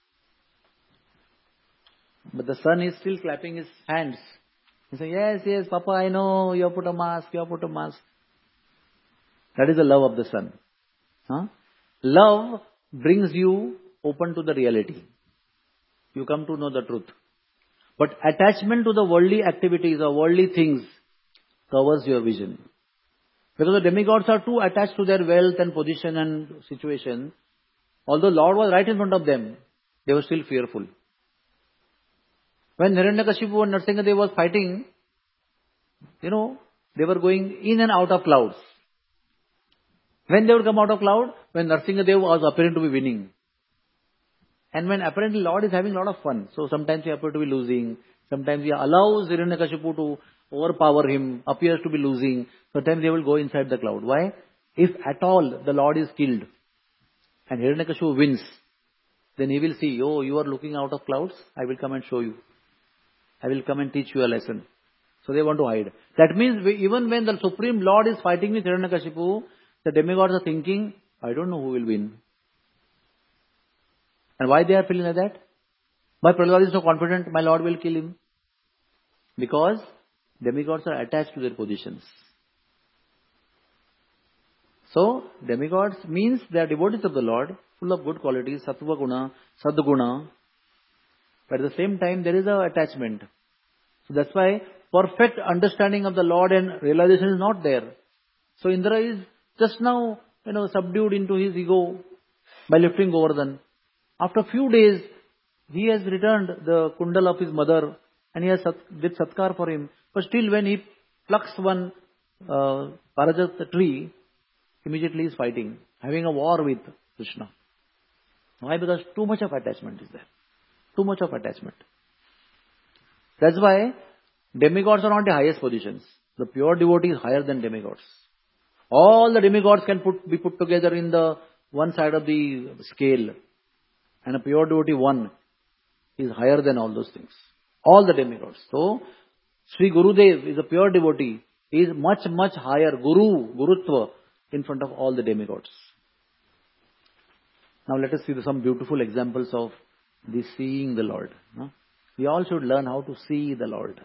But the son is still clapping his hands. He says, yes, yes, Papa, I know, you have put a mask, you have put a mask. That is the love of the son. Huh? Love brings you open to the reality. You come to know the truth. But attachment to the worldly activities or worldly things covers your vision. Because the demigods are too attached to their wealth and position and situation. Although Lord was right in front of them, they were still fearful. When Hiranyakashipu and Narsingadev was fighting, you know, they were going in and out of clouds. When they would come out of cloud, when Narsingadev was apparent to be winning. And when apparently Lord is having a lot of fun. So sometimes he appears to be losing. Sometimes he allows Hiranyakashipu to overpower him, appears to be losing. Sometimes they will go inside the cloud. Why? If at all the Lord is killed and Hiranyakashipu wins, then he will see, oh, you are looking out of clouds, I will come and show you. I will come and teach you a lesson. So they want to hide. That means even when the Supreme Lord is fighting with Hiranyakashipu, the demigods are thinking, I don't know who will win. And why they are feeling like that? Why Prahlad is so confident, my Lord will kill him? Because demigods are attached to their positions. So, demigods means they are devotees of the Lord, full of good qualities, sattva guna, sadguna. But at the same time, there is an attachment. So that's why perfect understanding of the Lord and realization is not there. So Indra is just now, you know, subdued into his ego by lifting Govardhan. After a few days, he has returned the kundal of his mother and he has sat, did satkar for him. But still when he plucks one uh, Parajat tree, immediately he is fighting, having a war with Krishna. Why? Because too much of attachment is there. Too much of attachment. That's why demigods are not the highest positions. The pure devotee is higher than demigods. All the demigods can put, be put together in the one side of the scale. And a pure devotee, one, is higher than all those things. All the demigods. So, Sri Gurudev is a pure devotee. He is much, much higher, Guru, Gurutva, in front of all the demigods. Now let us see some beautiful examples of the seeing the Lord. We all should learn how to see the Lord.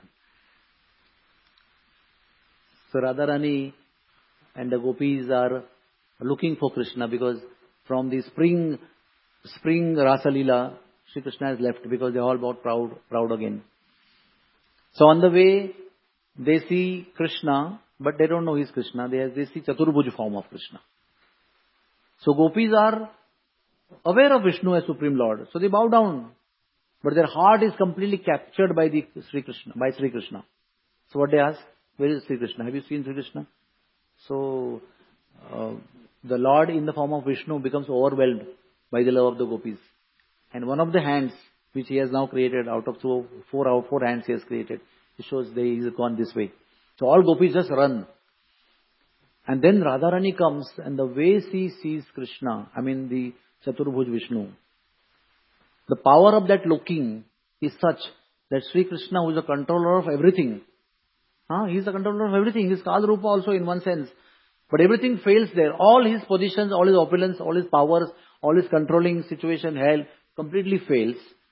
So Radharani and the gopis are looking for Krishna because from the spring spring Rasa Leela, Sri Krishna has left because they all got proud, proud again. So on the way, they see Krishna, but they don't know he's Krishna. They, they see Chaturbhuj form of Krishna. So gopis are aware of Vishnu as Supreme Lord. So they bow down. But their heart is completely captured by the Sri Krishna, by Sri Krishna. So what they ask, where is Sri Krishna? Have you seen Sri Krishna? So uh, the Lord in the form of Vishnu becomes overwhelmed by the love of the gopis. And one of the hands which he has now created out of two, four out four hands he has created, it shows that he has gone this way. So all gopis just run. And then Radharani comes and the way she sees Krishna, I mean the Chaturbhuj Vishnu, the power of that looking is such that Sri Krishna, who is the controller of everything, huh? He is the controller of everything. He is Kal Rupa also in one sense. But everything fails there. All his positions, all his opulence, all his powers, all his controlling situation, hell, completely fails.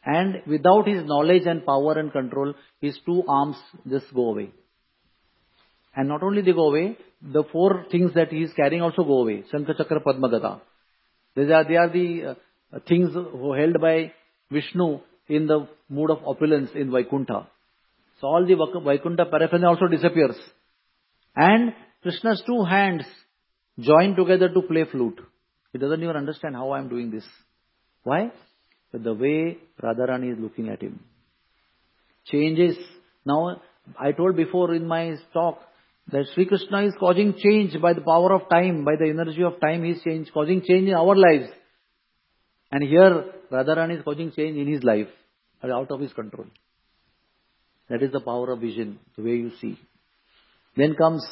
And without his knowledge and power and control, his two arms just go away. And not only they go away, the four things that he is carrying also go away. Shankha, Chakra, Padma, Gada. They are, they are the uh, things held by Vishnu in the mood of opulence in Vaikuntha. So all the Vaikuntha paraphernalia also disappears. And Krishna's two hands join together to play flute. He doesn't even understand how I am doing this. Why? But the way Radharani is looking at him changes. Now, I told before in my talk that Sri Krishna is causing change by the power of time, by the energy of time. He is change, causing change in our lives. And here, Radharani is causing change in his life, out of his control. That is the power of vision, the way you see. Then comes,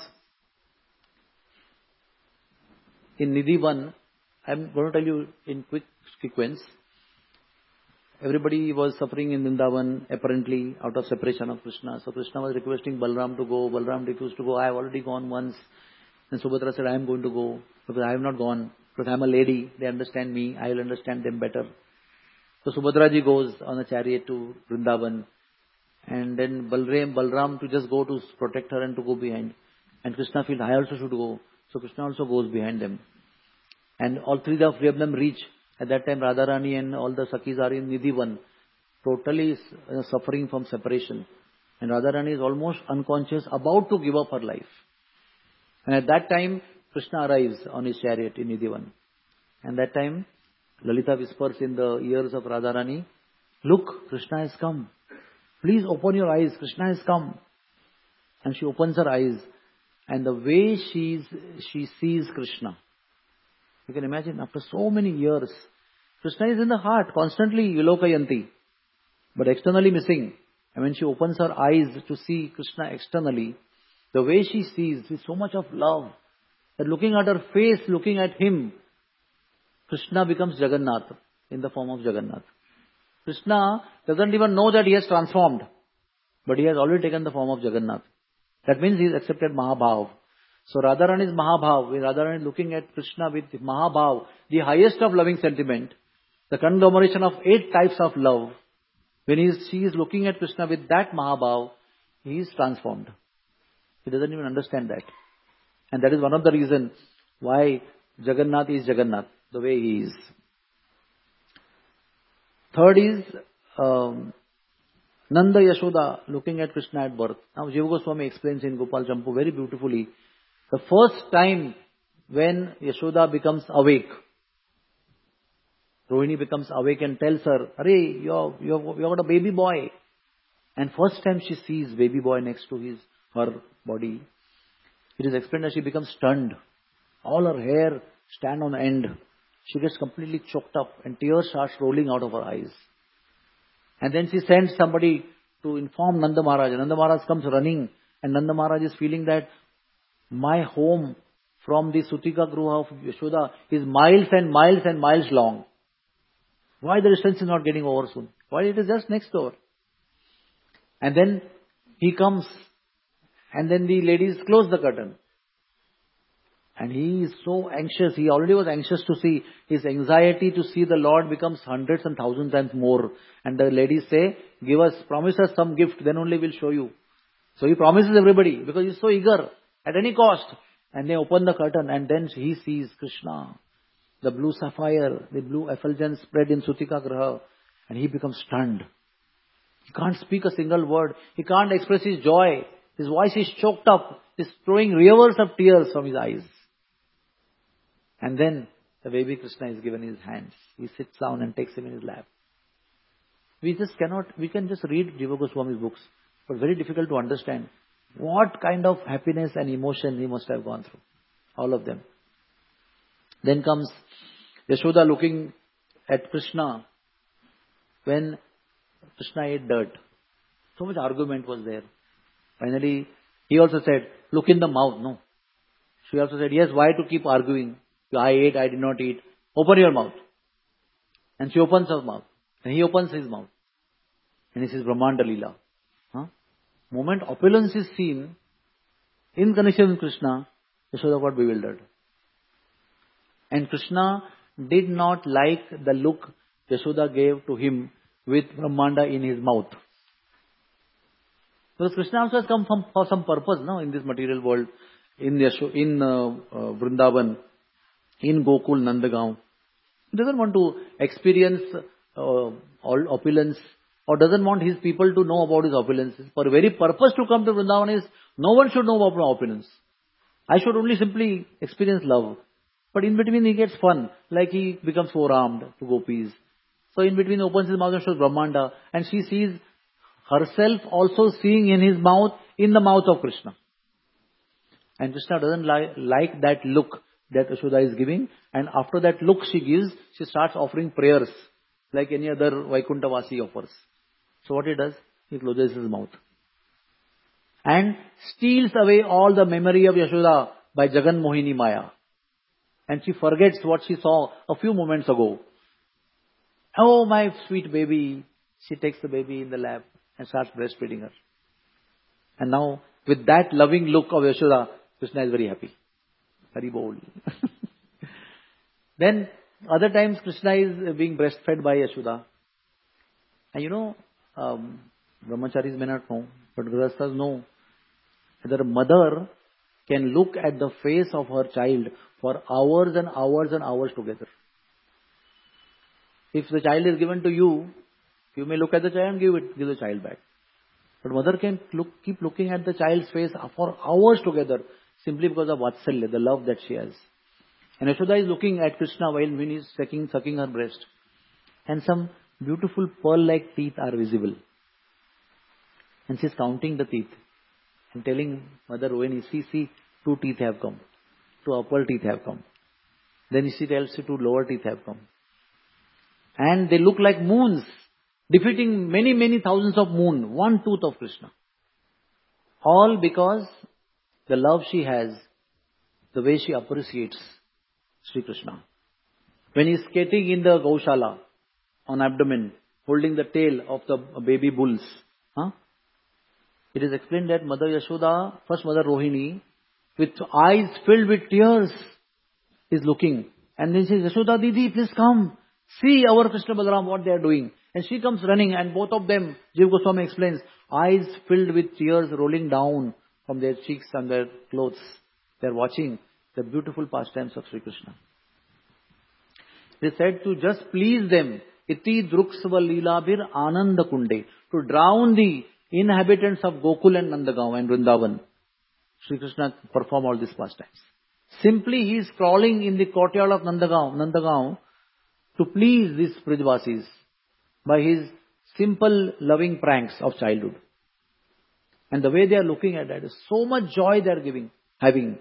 in Nidhi one, I am going to tell you in quick sequence. Everybody was suffering in Vrindavan, apparently, out of separation of Krishna. So Krishna was requesting Balram to go. Balram refused to go. I have already gone once. And Subhadra said, I am going to go. Because I have not gone. Because I am a lady. They understand me. I will understand them better. So Subhadraji goes on a chariot to Vrindavan. And then Balram, Balram to just go to protect her and to go behind. And Krishna feels, I also should go. So Krishna also goes behind them. And all three of them reach. At that time, Radharani and all the Sakhis are in Nidhi one, totally suffering from separation. And Radharani is almost unconscious, about to give up her life. And at that time, Krishna arrives on his chariot in Nidhi one. And that time, Lalita whispers in the ears of Radharani, look, Krishna has come. Please open your eyes, Krishna has come. And she opens her eyes. And the way she's, she sees Krishna, you can imagine, after so many years, Krishna is in the heart, constantly Vilokayanti, but externally missing. And when she opens her eyes to see Krishna externally, the way she sees with so much of love, that looking at her face, looking at him, Krishna becomes Jagannath in the form of Jagannath. Krishna doesn't even know that he has transformed, but he has already taken the form of Jagannath. That means he has accepted Mahabhav. So Radharani is Mahabhav. Radharani is looking at Krishna with Mahabhav, the highest of loving sentiment, the conglomeration of eight types of love. When he is, she is looking at Krishna with that Mahabhav, he is transformed. He doesn't even understand that. And that is one of the reasons why Jagannath is Jagannath, the way he is. Third is um, Nanda Yashoda looking at Krishna at birth. Now Jiva Goswami explains in Gopal Champu very beautifully. The first time when Yashoda becomes awake, Rohini becomes awake and tells her, Arey, you you have got a baby boy. And first time she sees baby boy next to his her body, it is explained that she becomes stunned. All her hair stand on end. She gets completely choked up and tears start rolling out of her eyes. And then she sends somebody to inform Nanda Maharaj. Nanda Maharaj comes running and Nanda Maharaj is feeling that my home from the Sutika Gruha of Yashoda is miles and miles and miles long. Why the distance is not getting over soon? Why it is just next door? And then he comes and then the ladies close the curtain. And he is so anxious. He already was anxious to see. His anxiety to see the Lord becomes hundreds and thousands times more. And the ladies say, give us, promise us some gift, then only we'll show you. So he promises everybody because he's so eager at any cost. And they open the curtain and then he sees Krishna, the blue sapphire, the blue effulgence spread in Sutika Graha. And he becomes stunned. He can't speak a single word. He can't express his joy. His voice is choked up. He's throwing rivers of tears from his eyes. And then the baby Krishna is given in his hands. He sits down and takes him in his lap. We just cannot, we can just read Jiva Goswami's books, but very difficult to understand what kind of happiness and emotion he must have gone through. All of them. Then comes Yashoda looking at Krishna when Krishna ate dirt. So much argument was there. Finally, he also said, look in the mouth. No. She also said, yes, why to keep arguing? I ate, I did not eat. Open your mouth. And she opens her mouth. And he opens his mouth. And he says, Brahmanda Leela. Huh? Moment opulence is seen in connection with Krishna, Yashoda got bewildered. And Krishna did not like the look Yashoda gave to him with Brahmanda in his mouth. Because Krishna also has come from, for some purpose, no, in this material world, in Yasho, in uh, uh, Vrindavan, in Gokul, Nandagaon. He doesn't want to experience uh, all opulence, or doesn't want his people to know about his opulence. For very purpose to come to Vrindavan is, no one should know about my opulence. I should only simply experience love. But in between he gets fun, like he becomes four-armed to gopis. So in between he opens his mouth and shows Brahmanda, and she sees herself also seeing in his mouth, in the mouth of Krishna. And Krishna doesn't li- like that look that Yashoda is giving. And after that look she gives, she starts offering prayers, like any other Vaikuntha-vasi offers. So what he does? He closes his mouth. And steals away all the memory of Yashoda by Jagan Mohini Maya. And she forgets what she saw a few moments ago. Oh, my sweet baby. She takes the baby in the lap and starts breastfeeding her. And now, with that loving look of Yashoda, Krishna is very happy. Very bold. Then, other times Krishna is being breastfed by Yashoda. And you know, um, Brahmacharis may not know, but Grihasthas know that a mother can look at the face of her child for hours and hours and hours together. If the child is given to you, you may look at the child and give it, give the child back. But mother can look, keep looking at the child's face for hours together, simply because of Vatsalya, the love that she has. And Yashoda is looking at Krishna while when he is sucking, sucking her breast. And some beautiful pearl-like teeth are visible. And she is counting the teeth. And telling Mother Rohini, see, see, two teeth have come. Two upper teeth have come. Then she tells you two lower teeth have come. And they look like moons, defeating many, many thousands of moon, one tooth of Krishna. All because the love she has, the way she appreciates Sri Krishna. When he is skating in the Gaushala on abdomen, holding the tail of the baby bulls, huh? It is explained that Mother Yashoda, first Mother Rohini, with eyes filled with tears, is looking. And then says, Yashoda Didi, please come. See our Krishna Balaram, what they are doing. And she comes running, and both of them, Jiva Goswami explains, eyes filled with tears rolling down from their cheeks and their clothes. They are watching the beautiful pastimes of Sri Krishna. They said to just please them, Iti Druksva Leelabhir Ananda Kunde, to drown the inhabitants of Gokul and Nandagaon and Vrindavan. Sri Krishna perform all these pastimes. Simply he is crawling in the courtyard of Nandagaon, Nandagaon to please these Brijvasis by his simple loving pranks of childhood. And the way they are looking at that is so much joy they are giving, having.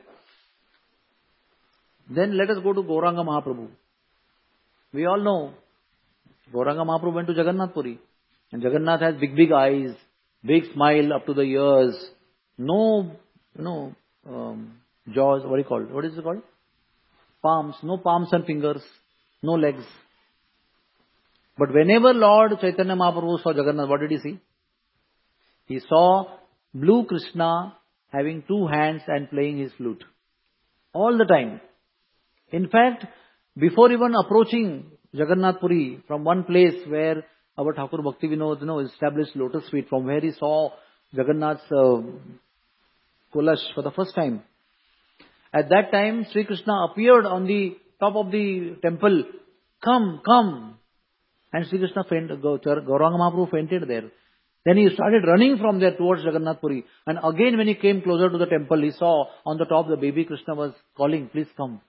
Then let us go to Gauranga Mahaprabhu. We all know Gauranga Mahaprabhu went to Jagannath Puri. And Jagannath has big, big eyes, big smile up to the ears, no, you know, um, jaws, what do you call it? What is it called? Palms, no palms and fingers, no legs. But whenever Lord Chaitanya Mahaprabhu saw Jagannath, what did he see? He saw blue Krishna having two hands and playing his flute. All the time. In fact, before even approaching Jagannath Puri, from one place where our Thakur Bhakti Vinod, you know, established lotus feet, from where he saw Jagannath's uh, Kulash for the first time. At that time, Sri Krishna appeared on the top of the temple. Come, come. And Sri Krishna fainted, Gauranga Mahaprabhu fainted there. Then he started running from there towards Jagannath Puri. And again when he came closer to the temple, he saw on the top the baby Krishna was calling, please come.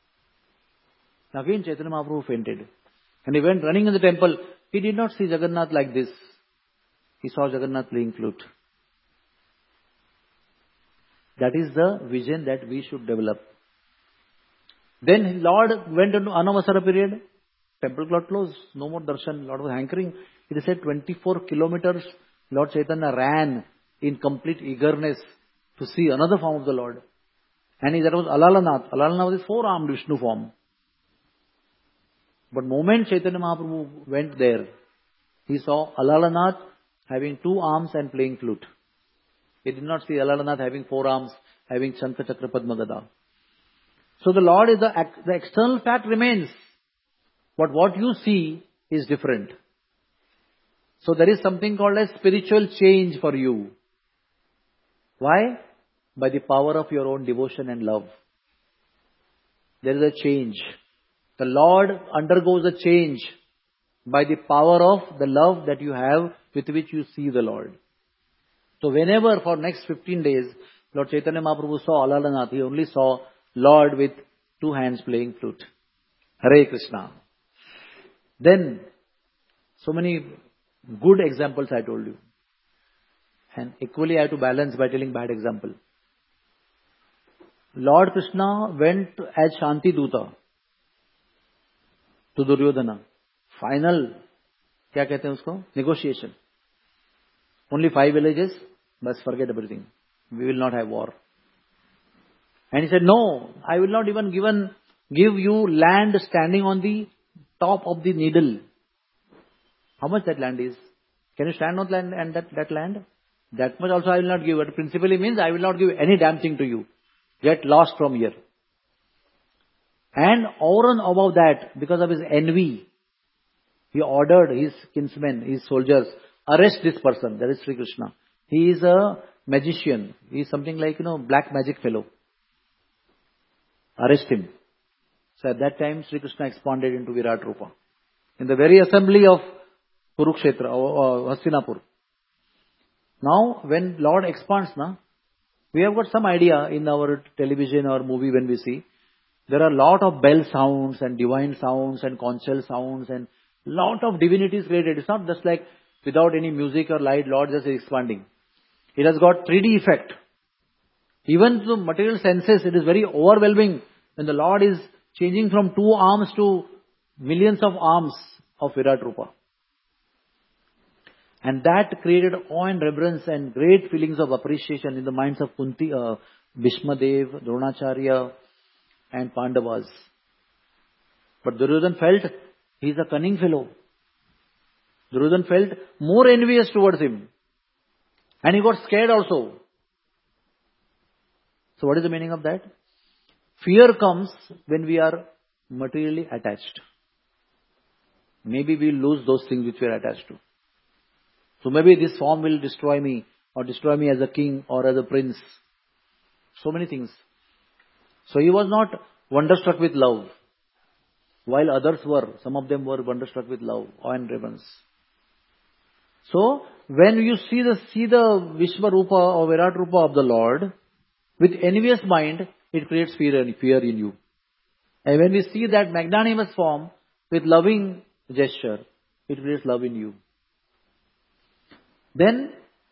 Again Chaitanya Mahaprabhu fainted. And he went running in the temple. He did not see Jagannath like this. He saw Jagannath playing flute. That is the vision that we should develop. Then Lord went into Anavasara period. Temple got closed. No more darshan. Lord was hankering. It is said twenty-four kilometers Lord Chaitanya ran in complete eagerness to see another form of the Lord. And there was Alalanath. Alalanath was his four-armed Vishnu form. But moment Chaitanya Mahaprabhu went there, he saw Alalanath having two arms and playing flute. He did not see Alalanath having four arms, having Shankha Chakra Padma Gada. So the Lord is the, the external fact remains. But what you see is different. So there is something called as spiritual change for you. Why? By the power of your own devotion and love. There is a change. The Lord undergoes a change by the power of the love that you have with which you see the Lord. So whenever for next fifteen days, Lord Chaitanya Mahaprabhu saw Alalanath, he only saw Lord with two hands playing flute. Hare Krishna. Then, so many good examples I told you. And equally I have to balance by telling bad example. Lord Krishna went as Shanti Duta to Duryodhana. Final, क्या कहते हैं उसको? Negotiation. Only five villages, but forget everything. We will not have war. And he said, no, I will not even given, give you land standing on the top of the needle. How much that land is? Can you stand on land and that, that land? That much also I will not give. But principally means I will not give any damn thing to you. Get lost from here. And over and above that, because of his envy, he ordered his kinsmen, his soldiers, arrest this person. That is Sri Krishna. He is a magician. He is something like, you know, black magic fellow. Arrest him. So at that time, Sri Krishna expanded into Virat Rupa. In the very assembly of Kurukshetra, or, or Hastinapur. Now, when Lord expands, na, we have got some idea in our television or movie when we see. There are a lot of bell sounds and divine sounds and conch shell sounds and lot of divinities created. It's not just like without any music or light, Lord just is expanding. It has got three D effect. Even to material senses, it is very overwhelming when the Lord is changing from two arms to millions of arms of Virat Rupa. And that created awe and reverence and great feelings of appreciation in the minds of Kunti, uh, Bhishmadev, Dronacharya and Pandavas. But Duryodhana felt he is a cunning fellow. Duryodhana felt more envious towards him. And he got scared also. So what is the meaning of that? Fear comes when we are materially attached. Maybe we lose those things which we are attached to. So maybe this form will destroy me, or destroy me as a king or as a prince. So many things. So he was not wonderstruck with love. While others were, some of them were wonderstruck with love, awe and reverence. So when you see the see the Vishvarupa or Virat Rupa of the Lord, with envious mind, it creates fear and fear in you. And when we see that magnanimous form with loving gesture, it creates love in you. Then,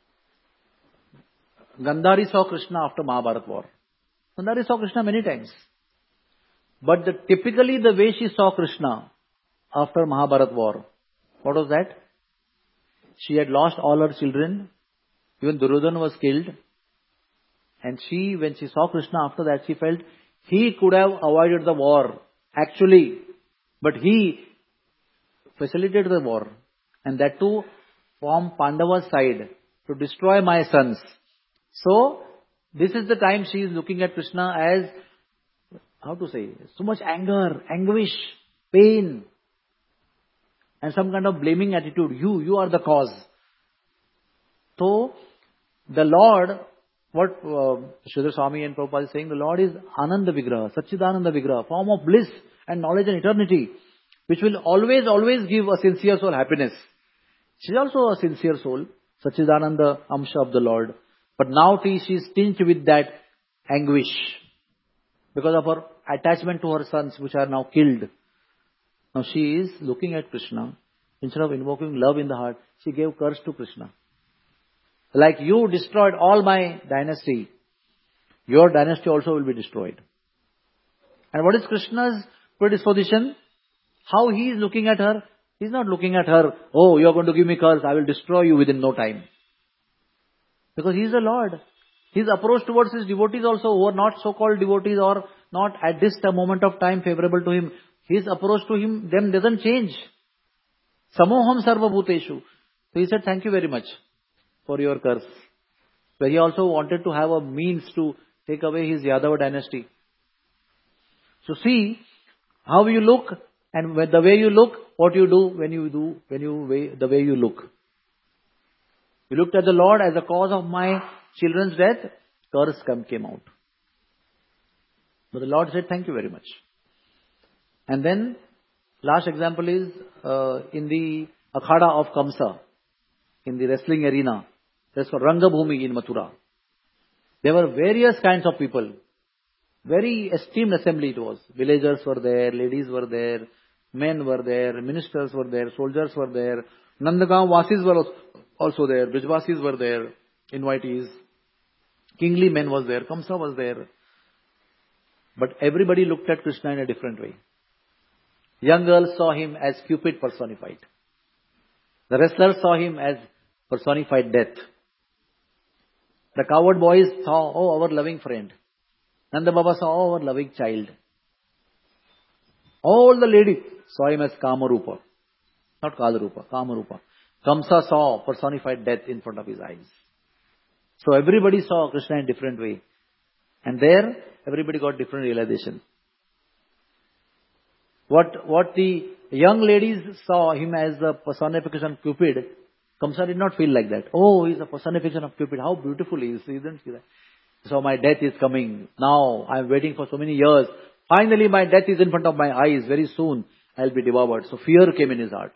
Gandhari saw Krishna after Mahabharata war. Gandhari saw Krishna many times. But the, typically the way she saw Krishna after Mahabharata war, what was that? She had lost all her children. Even Duryodhana was killed. And she, when she saw Krishna after that, she felt he could have avoided the war, actually. But he facilitated the war. And that too, from Pandava's side, to destroy my sons. So, this is the time she is looking at Krishna as, how to say, so much anger, anguish, pain, and some kind of blaming attitude. You, you are the cause. So, the Lord, what uh, Sridhar Swami and Prabhupada is saying, the Lord is Ananda Vigraha, Satchidananda Vigraha, form of bliss and knowledge and eternity, which will always, always give a sincere soul happiness. She is also a sincere soul, Satchidananda Amsha of the Lord. But now she is tinged with that anguish because of her attachment to her sons which are now killed. Now she is looking at Krishna. Instead of invoking love in the heart, she gave curse to Krishna. Like you destroyed all my dynasty, your dynasty also will be destroyed. And what is Krishna's predisposition? How he is looking at her? He is not looking at her, oh, you are going to give me curse, I will destroy you within no time. Because he is the Lord. His approach towards his devotees also, who are not so-called devotees or not at this moment of time favorable to him, his approach to him, them doesn't change. Samoham sarva bhuteshu. So he said, thank you very much for your curse. But he also wanted to have a means to take away his Yadava dynasty. So see how you look, and the way you look, what you do when you do, when you way, the way you look. You looked at the Lord as the cause of my children's death, curse come, came out. But the Lord said, thank you very much. And then, last example is uh, in the Akhada of Kamsa, in the wrestling arena. That's for Rangabhumi in Mathura. There were various kinds of people. Very esteemed assembly it was. Villagers were there, ladies were there, men were there, ministers were there, soldiers were there. Nandagaon Vasis were also there, Brijvasis were there, invitees. Kingly men was there, Kamsa was there. But everybody looked at Krishna in a different way. Young girls saw him as Cupid personified. The wrestlers saw him as personified death. The coward boys saw, oh, our loving friend. Nanda Baba saw, oh, our loving child. All the ladies saw him as Kamarupa. Not Kalarupa, Kamarupa. Kamsa saw personified death in front of his eyes. So everybody saw Krishna in a different way. And there, everybody got different realization. What, what the young ladies saw him as a personification of Cupid, Kamsa did not feel like that. Oh, he's a personification of Cupid. How beautiful he is. He didn't see that. So my death is coming. Now, I am waiting for so many years. Finally, my death is in front of my eyes. Very soon, I will be devoured. So fear came in his heart.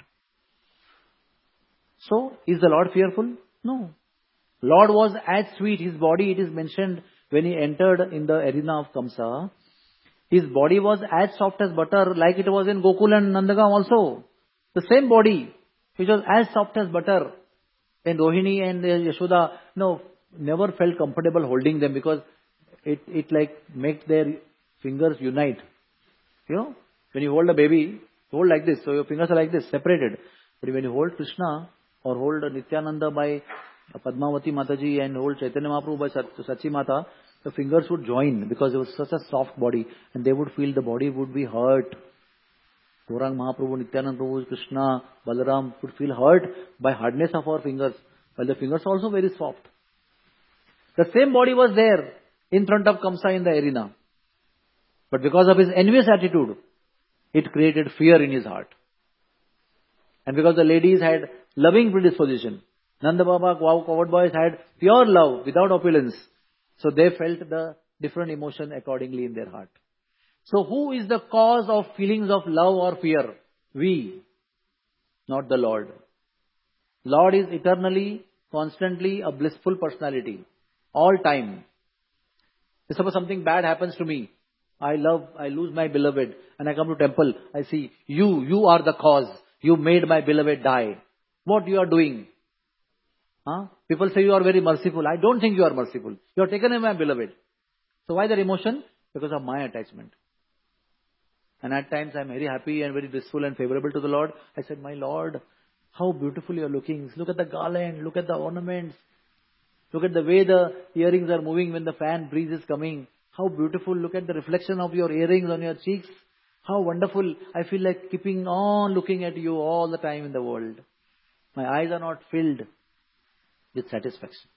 So, is the Lord fearful? No. Lord was as sweet. His body, it is mentioned when he entered in the arena of Kamsa. His body was as soft as butter, like it was in Gokul and Nandagaon also. The same body, which was as soft as butter. And Rohini and Yashoda, no, never felt comfortable holding them because it, it like makes their fingers unite. You know, when you hold a baby, hold like this, so your fingers are like this, separated. But when you hold Krishna or hold Nityananda by Padmavati Mataji and hold Chaitanya Mahaprabhu by Sachi Mata, the fingers would join because it was such a soft body and they would feel the body would be hurt. Gaurang Mahaprabhu, Nityananda Prabhu, Krishna, Balaram would feel hurt by hardness of our fingers, while the fingers are also very soft. The same body was there in front of Kamsa in the arena. But because of his envious attitude, it created fear in his heart. And because the ladies had loving predisposition, Nanda Baba, coward boys had pure love without opulence. So they felt the different emotion accordingly in their heart. So who is the cause of feelings of love or fear? We, not the Lord. Lord is eternally, constantly a blissful personality. All time. If suppose something bad happens to me, I love, I lose my beloved, and I come to temple, I see, you, you are the cause. You made my beloved die. What you are doing? Huh? People say you are very merciful. I don't think you are merciful. You are taken away my beloved. So why that emotion? Because of my attachment. And at times I am very happy and very blissful and favorable to the Lord. I said, my Lord, how beautiful you are looking. Look at the garland. Look at the ornaments. Look at the way the earrings are moving when the fan breeze is coming. How beautiful. Look at the reflection of your earrings on your cheeks. How wonderful. I feel like keeping on looking at you all the time in the world. My eyes are not filled with satisfaction.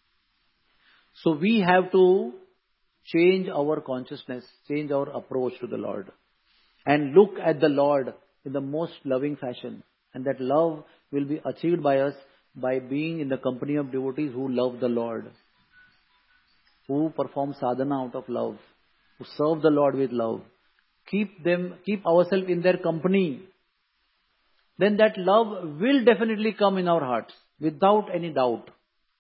So we have to change our consciousness, change our approach to the Lord. And look at the Lord in the most loving fashion. And that love will be achieved by us by being in the company of devotees who love the Lord, who perform sadhana out of love, who serve the Lord with love. Keep them, keep ourselves in their company. Then that love will definitely come in our hearts without any doubt.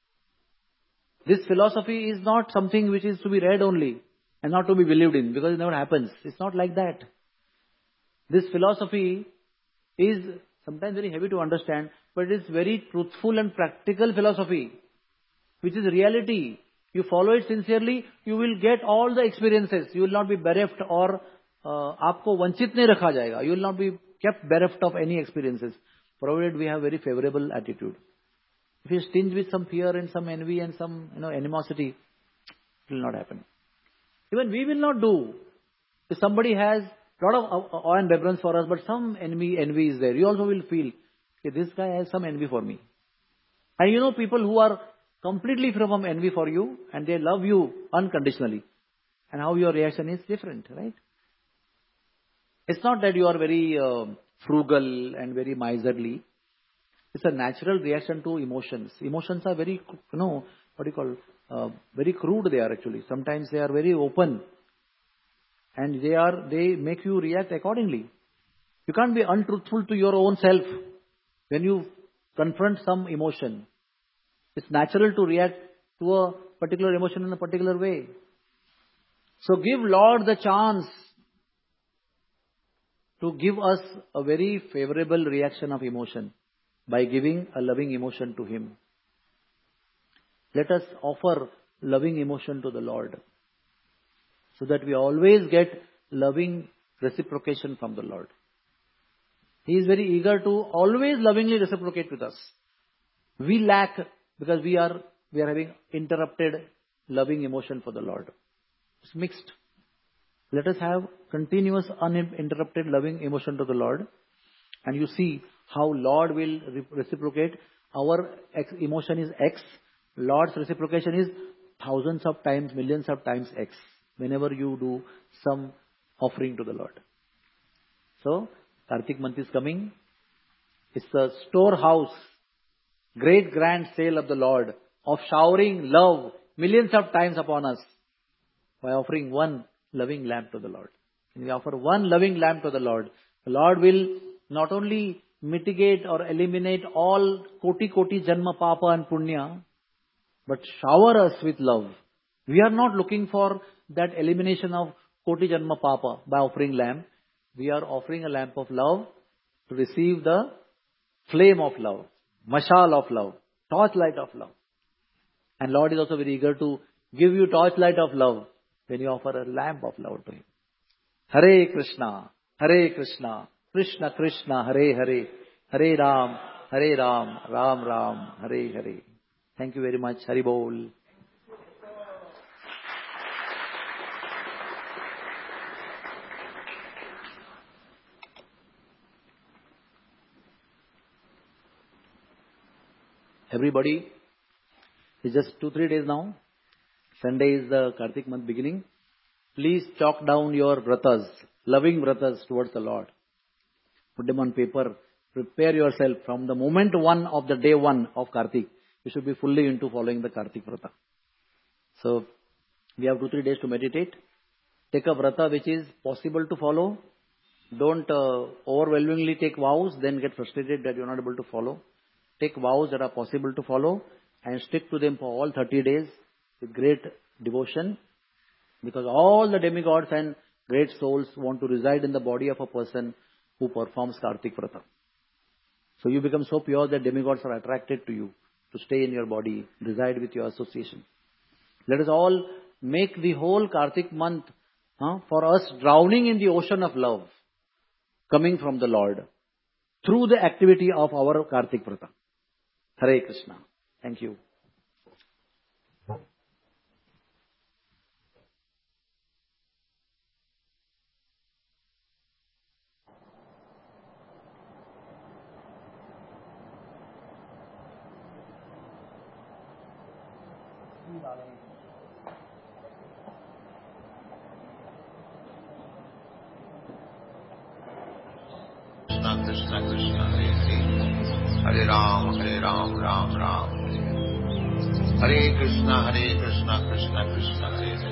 This philosophy is not something which is to be read only and not to be believed in because it never happens. It's not like that. This philosophy is sometimes very heavy to understand, but it is very truthful and practical philosophy, which is reality. You follow it sincerely, you will get all the experiences. You will not be bereft or uh, आपको वंचित नहीं रखा जाएगा. You will not be kept bereft of any experiences, provided we have very favorable attitude. If you stinge with some fear and some envy and some you know animosity, it will not happen. Even we will not do. If somebody has a lot of awe and reverence for us, but some envy, envy is there, you also will feel, okay, this guy has some envy for me. And you know people who are completely free from envy for you and they love you unconditionally. And how your reaction is different, right? It's not that you are very uh, frugal and very miserly. It's a natural reaction to emotions. Emotions are very, you know, what do you call, uh, very crude they are actually. Sometimes they are very open. And they are, they make you react accordingly. You can't be untruthful to your own self when you confront some emotion. It's natural to react to a particular emotion in a particular way. So give Lord the chance to give us a very favorable reaction of emotion by giving a loving emotion to Him. Let us offer loving emotion to the Lord so that we always get loving reciprocation from the Lord. He is very eager to always lovingly reciprocate with us. We lack because we are we are having interrupted loving emotion for the Lord. It's mixed. Let us have continuous uninterrupted loving emotion to the Lord, and you see how Lord will reciprocate. Our X emotion is X. Lord's reciprocation is thousands of times, millions of times X. Whenever you do some offering to the Lord. So Kartik month is coming. It's the storehouse, great grand sale of the Lord of showering love millions of times upon us by offering one loving lamb to the Lord. When we offer one loving lamb to the Lord, the Lord will not only mitigate or eliminate all koti koti janma papa and punya, but shower us with love. We are not looking for that elimination of koti janma papa by offering lamb. We are offering a lamp of love to receive the flame of love, mashal of love, torchlight of love. And Lord is also very eager to give you torchlight of love when you offer a lamp of love to Him. Hare Krishna, Hare Krishna, Krishna Krishna, Hare Hare, Hare Ram, Hare Ram, Ram Ram, Hare Hare. Thank you very much. Hari Bol. Everybody, it's just two, three days now. Sunday is the Kartik month beginning. Please chalk down your vratas, loving vratas towards the Lord. Put them on paper. Prepare yourself from the moment one of the day one of Kartik. You should be fully into following the Kartik vrata. So, we have two, three days to meditate. Take a vrata which is possible to follow. Don't uh, overwhelmingly take vows, then get frustrated that you're not able to follow. Take vows that are possible to follow and stick to them for all thirty days with great devotion, because all the demigods and great souls want to reside in the body of a person who performs Kartik Vrata. So you become so pure that demigods are attracted to you to stay in your body, reside with your association. Let us all make the whole Kartik month huh, for us drowning in the ocean of love coming from the Lord through the activity of our Kartik Vrata. Hare Krishna. Thank you. Krishna Krishna Krishna Hare Hare, Hare Ram Hare Ram Ram Ram Hare Hare, Hare Krishna Hare Krishna Krishna Krishna Hare Hare.